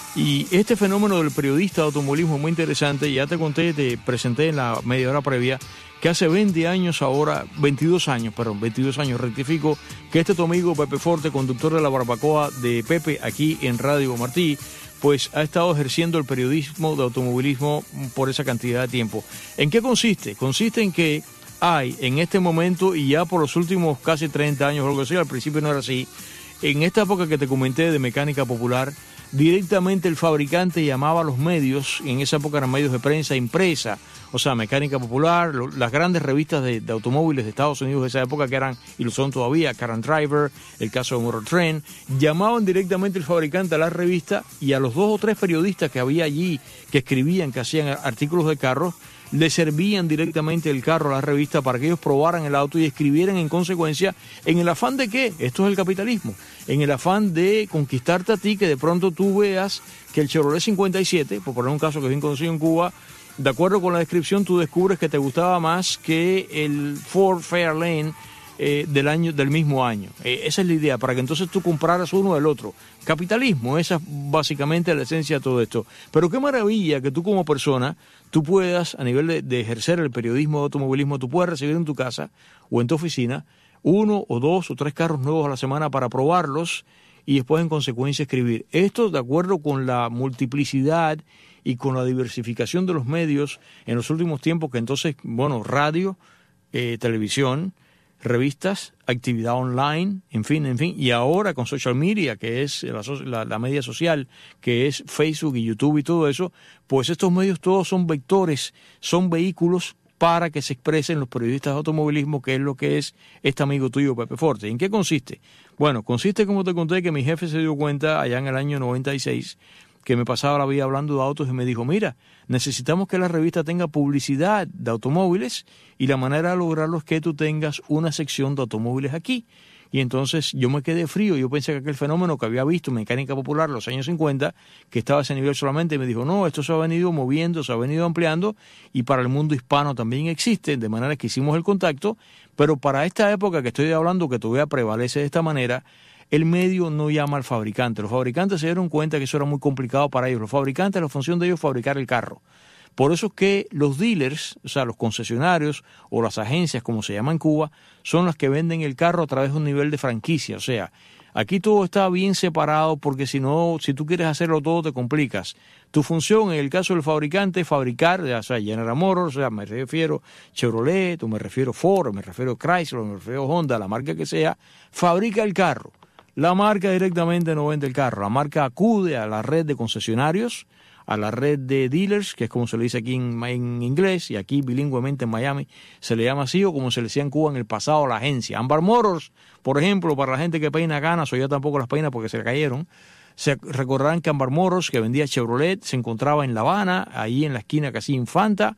Y este fenómeno del periodista de automovilismo es muy interesante. Ya te conté, te presenté en la media hora previa que hace veinte años ahora, veintidós años, perdón, veintidós años, rectifico, que este tu amigo Pepe Forte, conductor de la barbacoa de Pepe aquí en Radio Martí, pues ha estado ejerciendo el periodismo de automovilismo por esa cantidad de tiempo. ¿En qué consiste? Consiste en que hay en este momento, y ya por los últimos casi treinta años, o algo así, al principio no era así, en esta época que te comenté de mecánica popular, directamente el fabricante llamaba a los medios, en esa época eran medios de prensa impresa, o sea, Mecánica Popular, lo, las grandes revistas de, de automóviles de Estados Unidos de esa época, que eran, y lo son todavía, Car and Driver, el caso de Motor Trend, llamaban directamente el fabricante a la revista, y a los dos o tres periodistas que había allí, que escribían, que hacían artículos de carros, le servían directamente el carro a la revista para que ellos probaran el auto y escribieran en consecuencia, en el afán de ¿qué? Esto es el capitalismo, en el afán de conquistarte a ti, que de pronto tú veas que el Chevrolet cincuenta y siete, por poner un caso que es bien conocido en Cuba, de acuerdo con la descripción tú descubres que te gustaba más que el Ford Fairlane eh, del año del mismo año. Eh, esa es la idea, para que entonces tú compraras uno del otro. Capitalismo, esa es básicamente la esencia de todo esto. Pero qué maravilla que tú como persona, tú puedas, a nivel de, de ejercer el periodismo de automovilismo, tú puedas recibir en tu casa o en tu oficina uno o dos o tres carros nuevos a la semana para probarlos y después en consecuencia escribir. Esto de acuerdo con la multiplicidad y con la diversificación de los medios en los últimos tiempos, que entonces, bueno, radio, eh, televisión, revistas, actividad online, en fin, en fin, y ahora con social media, que es la, la, la media social, que es Facebook y YouTube y todo eso, pues estos medios todos son vectores, son vehículos para que se expresen los periodistas de automovilismo, que es lo que es este amigo tuyo Pepe Forte. ¿En qué consiste? Bueno, consiste, como te conté, que mi jefe se dio cuenta allá en el año noventa y seis que me pasaba la vida hablando de autos y me dijo, mira, necesitamos que la revista tenga publicidad de automóviles y la manera de lograrlo es que tú tengas una sección de automóviles aquí. Y entonces yo me quedé frío, yo pensé que aquel fenómeno que había visto en Mecánica Popular en los años cincuenta, que estaba a ese nivel solamente, y me dijo, no, esto se ha venido moviendo, se ha venido ampliando y para el mundo hispano también existe, de manera que hicimos el contacto, pero para esta época que estoy hablando, que todavía prevalece de esta manera, el medio no llama al fabricante. Los fabricantes se dieron cuenta que eso era muy complicado para ellos. Los fabricantes, la función de ellos es fabricar el carro. Por eso es que los dealers, o sea, los concesionarios o las agencias, como se llama en Cuba, son las que venden el carro a través de un nivel de franquicia. O sea, aquí todo está bien separado porque si no, si tú quieres hacerlo todo te complicas. Tu función en el caso del fabricante es fabricar, o sea, General Motors, o sea, me refiero Chevrolet, o me refiero Ford, o me refiero Chrysler, o me refiero Honda, la marca que sea, fabrica el carro. La marca directamente no vende el carro, la marca acude a la red de concesionarios, a la red de dealers, que es como se le dice aquí en, en inglés, y aquí bilingüemente en Miami se le llama así, o como se le decía en Cuba en el pasado, la agencia. Ambar Motors, por ejemplo, para la gente que peina ganas, o ya tampoco las peina porque se le cayeron, se recordarán que Ambar Motors, que vendía Chevrolet, se encontraba en La Habana, ahí en la esquina casi Infanta,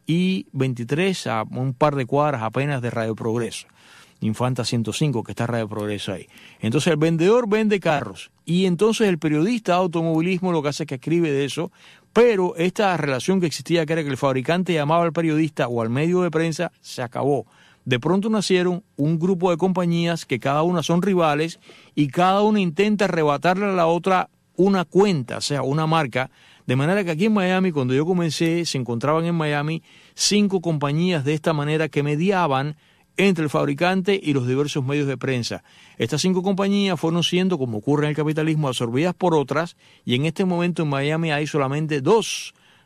y veintitrés, a un par de cuadras apenas de Radio Progreso. Infanta ciento cinco, que está Radio Progreso ahí. Entonces el vendedor vende carros y entonces el periodista de automovilismo lo que hace es que escribe de eso, pero esta relación que existía, que era que el fabricante llamaba al periodista o al medio de prensa, se acabó. De pronto nacieron un grupo de compañías que cada una son rivales y cada una intenta arrebatarle a la otra una cuenta, o sea, una marca, de manera que aquí en Miami, cuando yo comencé, se encontraban en Miami cinco compañías de esta manera que mediaban entre el fabricante y los diversos medios de prensa. Estas cinco compañías fueron siendo, como ocurre en el capitalismo, absorbidas por otras, y en este momento en Miami hay solamente dos,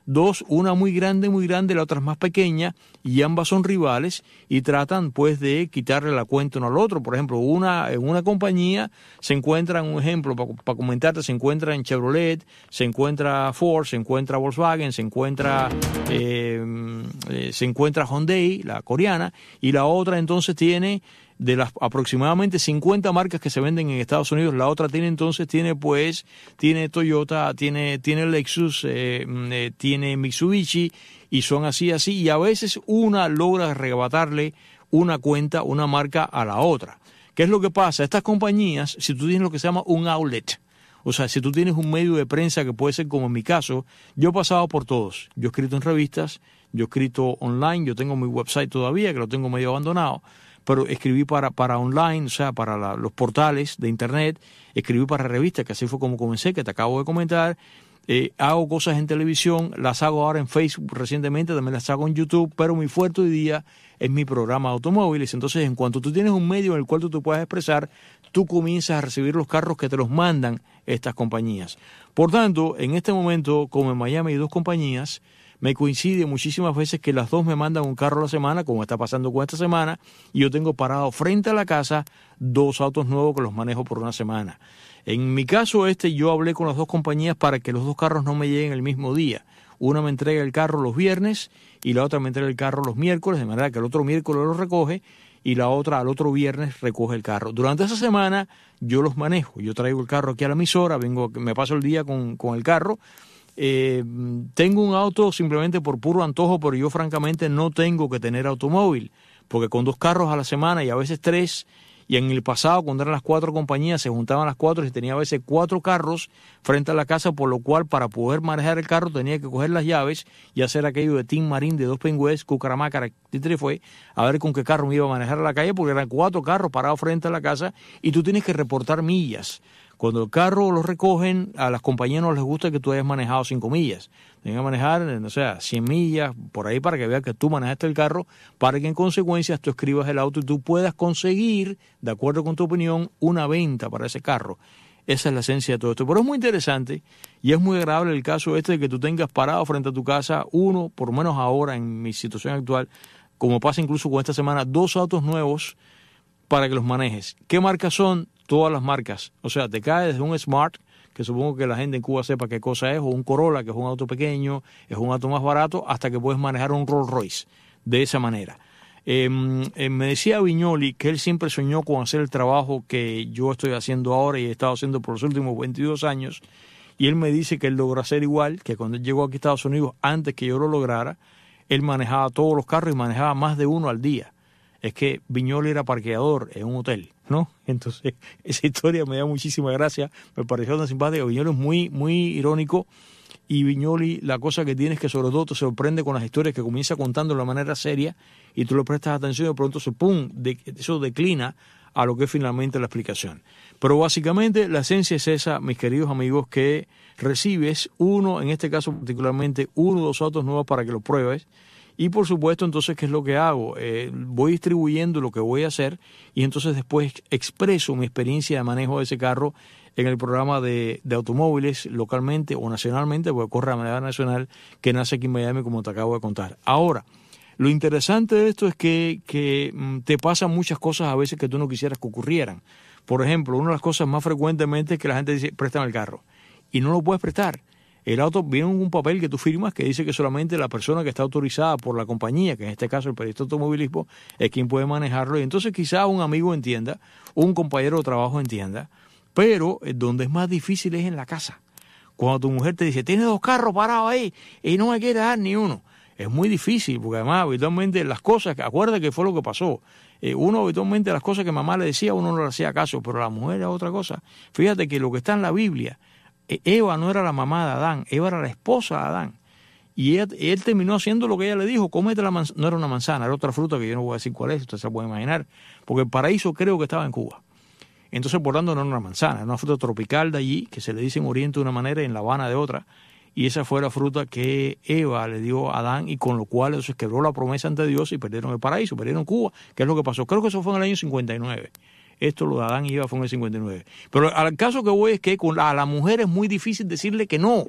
dos, una muy grande, muy grande, la otra es más pequeña, y ambas son rivales y tratan pues de quitarle la cuenta uno al otro. Por ejemplo, una en una compañía se encuentran, un ejemplo para pa comentarte, se encuentra en Chevrolet, se encuentra Ford, se encuentra Volkswagen, se encuentra eh, eh, se encuentra Hyundai, la coreana, y la otra entonces tiene, de las aproximadamente cincuenta marcas que se venden en Estados Unidos, la otra tiene entonces, tiene pues, tiene Toyota, tiene, tiene Lexus, eh, eh, tiene Mitsubishi, y son así, así, y a veces una logra arrebatarle una cuenta, una marca a la otra. ¿Qué es lo que pasa? Estas compañías, si tú tienes lo que se llama un outlet, o sea, si tú tienes un medio de prensa que puede ser como en mi caso, yo he pasado por todos. Yo he escrito en revistas, yo he escrito online, yo tengo mi website todavía, que lo tengo medio abandonado, pero escribí para, para online, o sea, para la, los portales de internet, escribí para revistas, que así fue como comencé, que te acabo de comentar. Eh, hago cosas en televisión, las hago ahora en Facebook recientemente, también las hago en YouTube, pero mi fuerte hoy día es mi programa de automóviles. Entonces, en cuanto tú tienes un medio en el cual tú te puedes expresar, tú comienzas a recibir los carros que te los mandan estas compañías. Por tanto, en este momento, como en Miami hay dos compañías, me coincide muchísimas veces que las dos me mandan un carro a la semana, como está pasando con esta semana, y yo tengo parado frente a la casa dos autos nuevos que los manejo por una semana. En mi caso este, yo hablé con las dos compañías para que los dos carros no me lleguen el mismo día. Una me entrega el carro los viernes y la otra me entrega el carro los miércoles, de manera que el otro miércoles lo recoge y la otra al otro viernes recoge el carro. Durante esa semana yo los manejo. Yo traigo el carro aquí a la emisora, vengo, me paso el día con, con el carro. Eh, tengo un auto simplemente por puro antojo, pero yo francamente no tengo que tener automóvil, porque con dos carros a la semana y a veces tres, y en el pasado cuando eran las cuatro compañías se juntaban las cuatro y tenía a veces cuatro carros frente a la casa, por lo cual para poder manejar el carro tenía que coger las llaves y hacer aquello de Team Marine de dos pingües, Cucaramácara, fue a ver con qué carro me iba a manejar a la calle, porque eran cuatro carros parados frente a la casa y tú tienes que reportar millas. Cuando el carro lo recogen, a las compañías no les gusta que tú hayas manejado cinco millas. Tienes que manejar, o sea, cien millas, por ahí, para que vean que tú manejaste el carro, para que en consecuencia tú escribas el auto y tú puedas conseguir, de acuerdo con tu opinión, una venta para ese carro. Esa es la esencia de todo esto. Pero es muy interesante y es muy agradable el caso este de que tú tengas parado frente a tu casa uno, por lo menos ahora en mi situación actual, como pasa incluso con esta semana, dos autos nuevos para que los manejes. ¿Qué marcas son? Todas las marcas. O sea, te cae desde un Smart, que supongo que la gente en Cuba sepa qué cosa es, o un Corolla, que es un auto pequeño, es un auto más barato, hasta que puedes manejar un Rolls Royce de esa manera. Eh, eh, me decía Viñoli que él siempre soñó con hacer el trabajo que yo estoy haciendo ahora y he estado haciendo por los últimos veintidós años, y él me dice que él logró hacer igual, que cuando él llegó aquí a Estados Unidos, antes que yo lo lograra, él manejaba todos los carros y manejaba más de uno al día. Es que Viñoli era parqueador en un hotel, ¿no? Entonces, esa historia me da muchísima gracia, me pareció tan simpática. Viñoli es muy, muy irónico, y Viñoli, la cosa que tiene es que sobre todo te sorprende con las historias que comienza contando de una manera seria y tú le prestas atención y de pronto se pum, de, eso declina a lo que es finalmente la explicación. Pero básicamente la esencia es esa, mis queridos amigos, que recibes uno, en este caso particularmente, uno o dos autos nuevos para que lo pruebes. Y por supuesto, entonces, ¿qué es lo que hago? Eh, voy distribuyendo lo que voy a hacer y entonces después expreso mi experiencia de manejo de ese carro en el programa de, de automóviles localmente o nacionalmente, porque corre a manera nacional, que nace aquí en Miami, como te acabo de contar. Ahora, lo interesante de esto es que, que te pasan muchas cosas a veces que tú no quisieras que ocurrieran. Por ejemplo, una de las cosas más frecuentemente es que la gente dice, préstame el carro, y no lo puedes prestar. El auto viene en un papel que tú firmas que dice que solamente la persona que está autorizada por la compañía, que en este caso el perito de automovilismo, es quien puede manejarlo. Y entonces quizá un amigo entienda, un compañero de trabajo entienda, pero donde es más difícil es en la casa. Cuando tu mujer te dice, tienes dos carros parados ahí y no me quieres dar ni uno. Es muy difícil, porque además habitualmente las cosas, acuérdate que fue lo que pasó. Eh, uno habitualmente las cosas que mamá le decía, uno no le hacía caso, pero la mujer era otra cosa. Fíjate que lo que está en la Biblia, Eva no era la mamá de Adán, Eva era la esposa de Adán. Y ella, él terminó haciendo lo que ella le dijo, cómete la manzana. No era una manzana, era otra fruta que yo no voy a decir cuál es, usted se puede imaginar, porque el paraíso creo que estaba en Cuba. Entonces, por tanto, no era una manzana, era una fruta tropical de allí, que se le dice en Oriente de una manera y en La Habana de otra. Y esa fue la fruta que Eva le dio a Adán, y con lo cual se quebró la promesa ante Dios y perdieron el paraíso, perdieron Cuba. ¿Qué es lo que pasó? Creo que eso fue en el año cincuenta y nueve. Esto, lo de Adán y Eva, fue en el cincuenta y nueve. Pero al caso que voy es que con la, a la mujer es muy difícil decirle que no.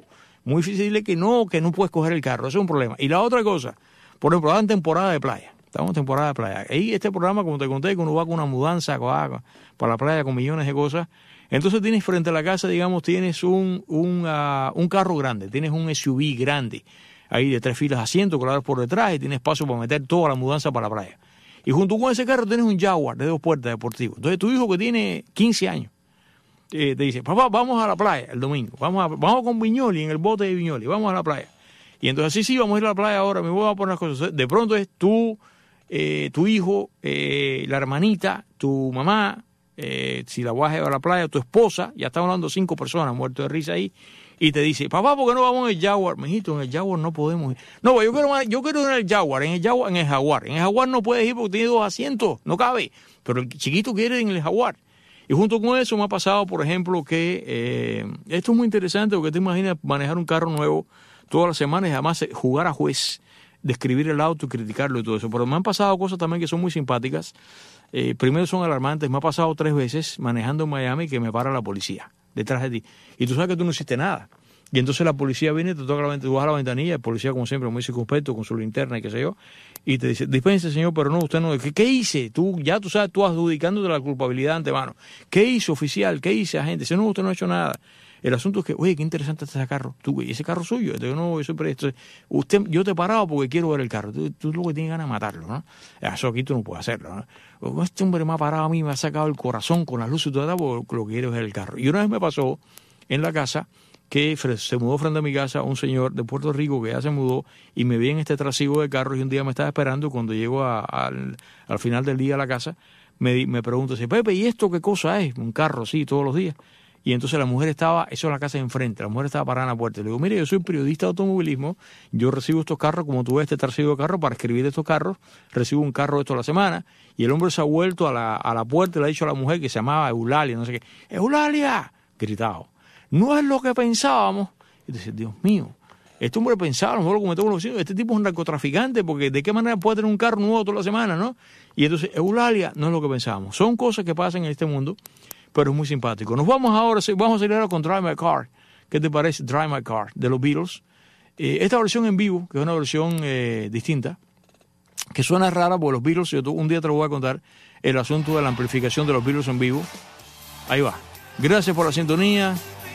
Muy difícil decirle que no, que no puedes coger el carro, eso es un problema. Y la otra cosa, por ejemplo, ahora en temporada de playa, estamos en temporada de playa. Ahí este programa, como te conté, que uno va con una mudanza va, para la playa con millones de cosas, entonces tienes frente a la casa, digamos, tienes un, un, uh, un carro grande, tienes un S U V grande, ahí de tres filas de asientos, claro, por detrás, y tienes espacio para meter toda la mudanza para la playa. Y junto con ese carro tienes un Jaguar de dos puertas deportivo. Entonces tu hijo que tiene quince años, eh, te dice, papá, vamos a la playa el domingo, vamos, a, vamos con Viñoli, en el bote de Viñoli, vamos a la playa. Y entonces, sí, sí, vamos a ir a la playa ahora, me voy a poner las cosas. De pronto es tú, eh, tu hijo, eh, la hermanita, tu mamá, eh, si la vas a llevar a la playa, tu esposa, ya están hablando cinco personas muertos de risa ahí, y te dice, papá, ¿por qué no vamos en el Jaguar? Mijito, en el Jaguar no podemos ir. No, yo quiero, yo quiero ir en el Jaguar, en el Jaguar, en el Jaguar. En el Jaguar no puedes ir porque tiene dos asientos, no cabe. Pero el chiquito quiere ir en el Jaguar. Y junto con eso me ha pasado, por ejemplo, que eh, esto es muy interesante porque te imaginas manejar un carro nuevo todas las semanas y además jugar a juez, describir el auto y criticarlo y todo eso. Pero me han pasado cosas también que son muy simpáticas. Eh, primero son alarmantes. Me ha pasado tres veces manejando en Miami que me para la policía detrás de ti. Y tú sabes que tú no hiciste nada. Y entonces la policía viene, te toca la ventanilla, tú vas a la ventanilla, el policía como siempre muy circunspecto con su linterna y qué sé yo, y te dice, dispense señor, pero no, usted no, ¿qué, qué hice? Tú, ya tú sabes, tú adjudicándote la culpabilidad de antemano. ¿Qué hizo oficial? ¿Qué hice agente? Si no, usted no ha hecho nada. El asunto es que, oye, qué interesante está ese carro. Tú, ¿y ese carro es suyo? Entonces, no, yo soy presto. Usted, yo te he parado porque quiero ver el carro. Tú, tú lo que tienes ganas de matarlo, ¿no? Eso aquí tú no puedes hacerlo, ¿no? Este hombre me ha parado a mí, me ha sacado el corazón con las luces y todo, porque lo que quiero es ver el carro. Y una vez me pasó en la casa que se mudó frente a mi casa un señor de Puerto Rico que ya se mudó y me vi en este trasiego de carros y un día me estaba esperando. Cuando llego a, a, al, al final del día a la casa, me, me pregunta, dice, Pepe, ¿y esto qué cosa es? Un carro, sí, todos los días. Y entonces la mujer estaba, eso es la casa de enfrente, la mujer estaba parada en la puerta. Le digo, mire, yo soy periodista de automovilismo, yo recibo estos carros, como tú ves este trasiego de carros, para escribir estos carros, recibo un carro de esto a la semana. Y el hombre se ha vuelto a la, a la puerta y le ha dicho a la mujer que se llamaba Eulalia, no sé qué, ¡Eulalia! Gritado. No es lo que pensábamos. Y dice, Dios mío, este hombre pensaba, a lo mejor lo comentó con los vecinos, este tipo es un narcotraficante, porque de qué manera puede tener un carro nuevo toda la semana, ¿no? Y entonces, Eulalia, no es lo que pensábamos. Son cosas que pasan en este mundo, pero es muy simpático. Nos vamos ahora, vamos a salir ahora con Drive My Car. ¿Qué te parece? Drive My Car, de los Beatles. Eh, esta versión en vivo, que es una versión eh, distinta, que suena rara porque los Beatles, yo un día te lo voy a contar, el asunto de la amplificación de los Beatles en vivo. Ahí va. Gracias por la sintonía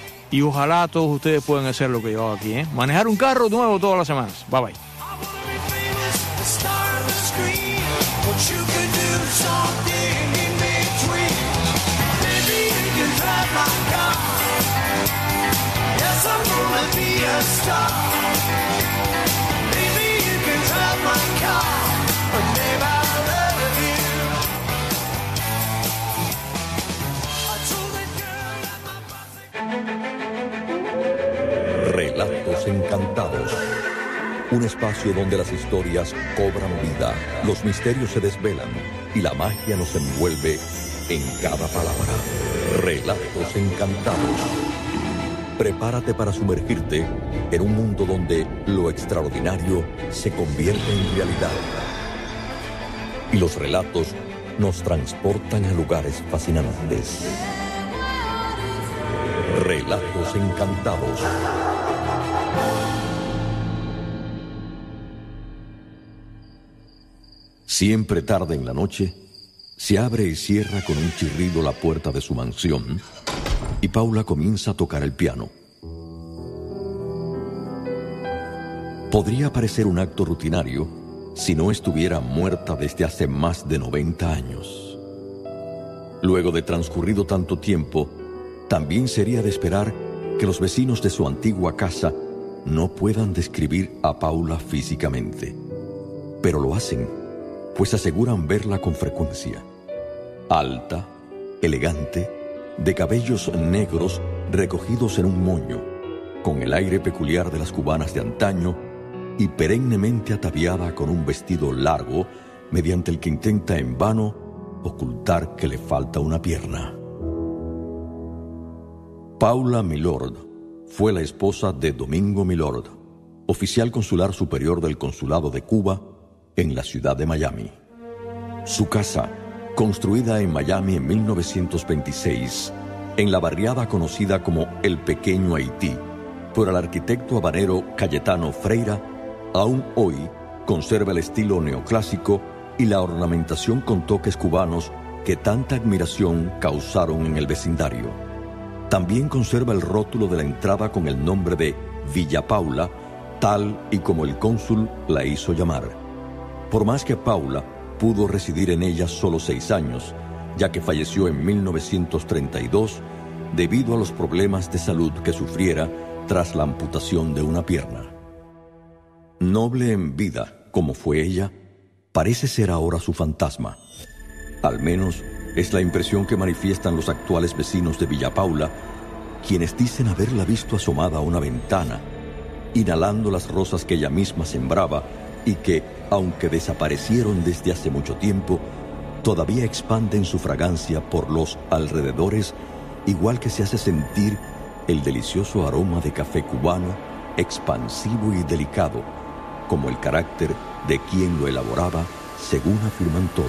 y ojalá todos ustedes puedan hacer lo que yo hago aquí, ¿eh? Manejar un carro nuevo todas las semanas. Bye bye. Relatos Encantados. Un espacio donde las historias cobran vida, los misterios se desvelan y la magia nos envuelve en cada palabra. Relatos Encantados. Prepárate para sumergirte en un mundo donde lo extraordinario se convierte en realidad. Y los relatos nos transportan a lugares fascinantes. Relatos Encantados. Siempre tarde en la noche, se abre y cierra con un chirrido la puerta de su mansión y Paula comienza a tocar el piano. Podría parecer un acto rutinario si no estuviera muerta desde hace más de noventa años. Luego de transcurrido tanto tiempo, también sería de esperar que los vecinos de su antigua casa no puedan describir a Paula físicamente. Pero lo hacen, pues aseguran verla con frecuencia. Alta, elegante, de cabellos negros recogidos en un moño, con el aire peculiar de las cubanas de antaño y perennemente ataviada con un vestido largo, mediante el que intenta en vano ocultar que le falta una pierna. Paula Milord fue la esposa de Domingo Milord, oficial consular superior del Consulado de Cuba en la ciudad de Miami. Su casa, construida en Miami en mil novecientos veintiséis, en la barriada conocida como El Pequeño Haití, por el arquitecto habanero Cayetano Freira, aún hoy conserva el estilo neoclásico y la ornamentación con toques cubanos que tanta admiración causaron en el vecindario. También conserva el rótulo de la entrada con el nombre de Villa Paula, tal y como el cónsul la hizo llamar. Por más que Paula pudo residir en ella solo seis años, ya que falleció en mil novecientos treinta y dos debido a los problemas de salud que sufriera tras la amputación de una pierna. Noble en vida, como fue ella, parece ser ahora su fantasma. Al menos es la impresión que manifiestan los actuales vecinos de Villa Paula, quienes dicen haberla visto asomada a una ventana, inhalando las rosas que ella misma sembraba y que, aunque desaparecieron desde hace mucho tiempo, todavía expanden su fragancia por los alrededores, igual que se hace sentir el delicioso aroma de café cubano, expansivo y delicado, como el carácter de quien lo elaboraba, según afirman todos.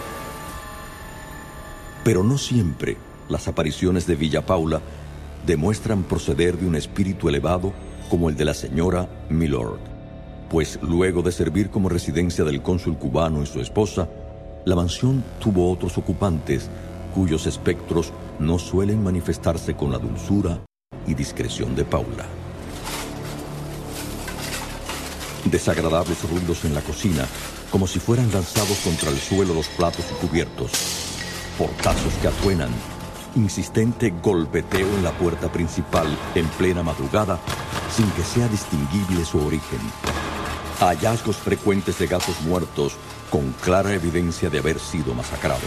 Pero no siempre las apariciones de Villa Paula demuestran proceder de un espíritu elevado como el de la señora Milord, pues luego de servir como residencia del cónsul cubano y su esposa, la mansión tuvo otros ocupantes cuyos espectros no suelen manifestarse con la dulzura y discreción de Paula. Desagradables ruidos en la cocina, como si fueran lanzados contra el suelo los platos y cubiertos, portazos que atuenan, insistente golpeteo en la puerta principal en plena madrugada, sin que sea distinguible su origen. Hallazgos frecuentes de gatos muertos con clara evidencia de haber sido masacrados.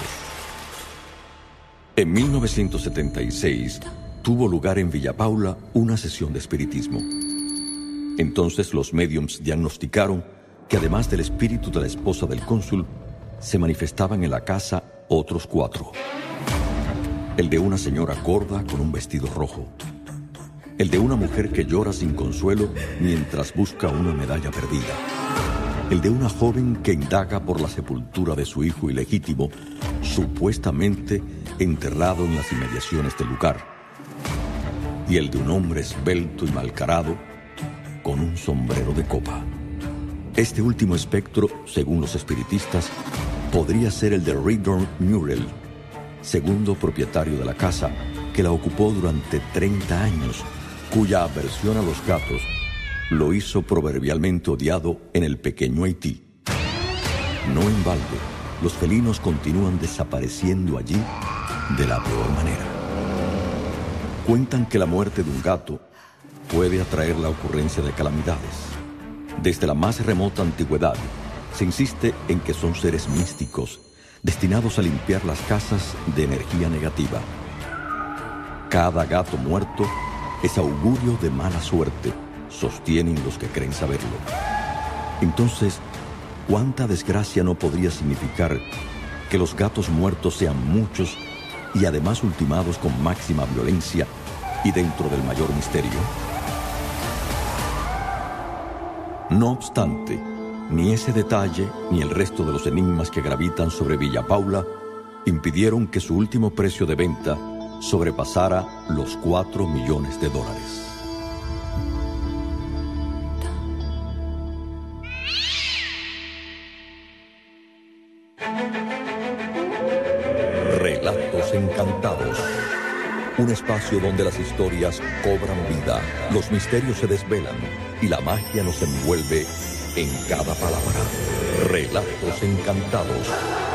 En mil novecientos setenta y seis tuvo lugar en Villa Paula una sesión de espiritismo. Entonces los médiums diagnosticaron que además del espíritu de la esposa del cónsul, se manifestaban en la casa otros cuatro. El de una señora gorda con un vestido rojo. El de una mujer que llora sin consuelo mientras busca una medalla perdida. El de una joven que indaga por la sepultura de su hijo ilegítimo, supuestamente enterrado en las inmediaciones del lugar. Y el de un hombre esbelto y malcarado con un sombrero de copa. Este último espectro, según los espiritistas, podría ser el de Rigdon Murrell, segundo propietario de la casa, que la ocupó durante treinta años, cuya aversión a los gatos lo hizo proverbialmente odiado en el pequeño Haití. No en balde, los felinos continúan desapareciendo allí de la peor manera. Cuentan que la muerte de un gato puede atraer la ocurrencia de calamidades. Desde la más remota antigüedad, se insiste en que son seres místicos, destinados a limpiar las casas de energía negativa. Cada gato muerto es augurio de mala suerte, sostienen los que creen saberlo. Entonces, ¿cuánta desgracia no podría significar que los gatos muertos sean muchos y además ultimados con máxima violencia y dentro del mayor misterio? No obstante, ni ese detalle ni el resto de los enigmas que gravitan sobre Villa Paula impidieron que su último precio de venta sobrepasara los cuatro millones de dólares. Relatos Encantados. Un espacio donde las historias cobran vida, los misterios se desvelan y la magia nos envuelve en cada palabra. Relatos Encantados.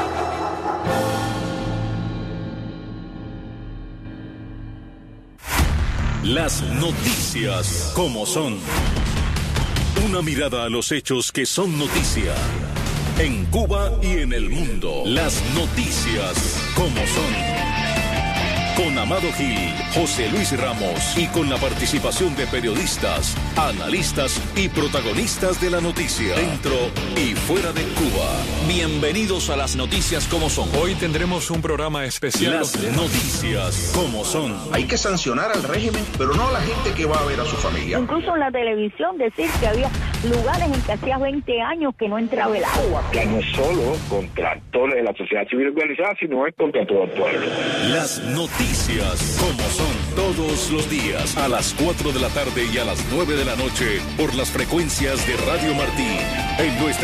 Las noticias como son. Una mirada a los hechos que son noticia. En Cuba y en el mundo. Las noticias como son. Con Amado Gil, José Luis Ramos y con la participación de periodistas, analistas y protagonistas de la noticia, dentro y fuera de Cuba. Bienvenidos a las noticias como son. Hoy tendremos un programa especial. Las noticias como son. Hay que sancionar al régimen, pero no a la gente que va a ver a su familia. Incluso en la televisión decir que había lugares en que hacía veinte años que no entraba el agua. Que no es solo contra actores de la sociedad civil organizada, sino es contra todo el pueblo. Las noticias, como son todos los días, a las cuatro de la tarde y a las nueve de la noche, por las frecuencias de Radio Martí, en nuestra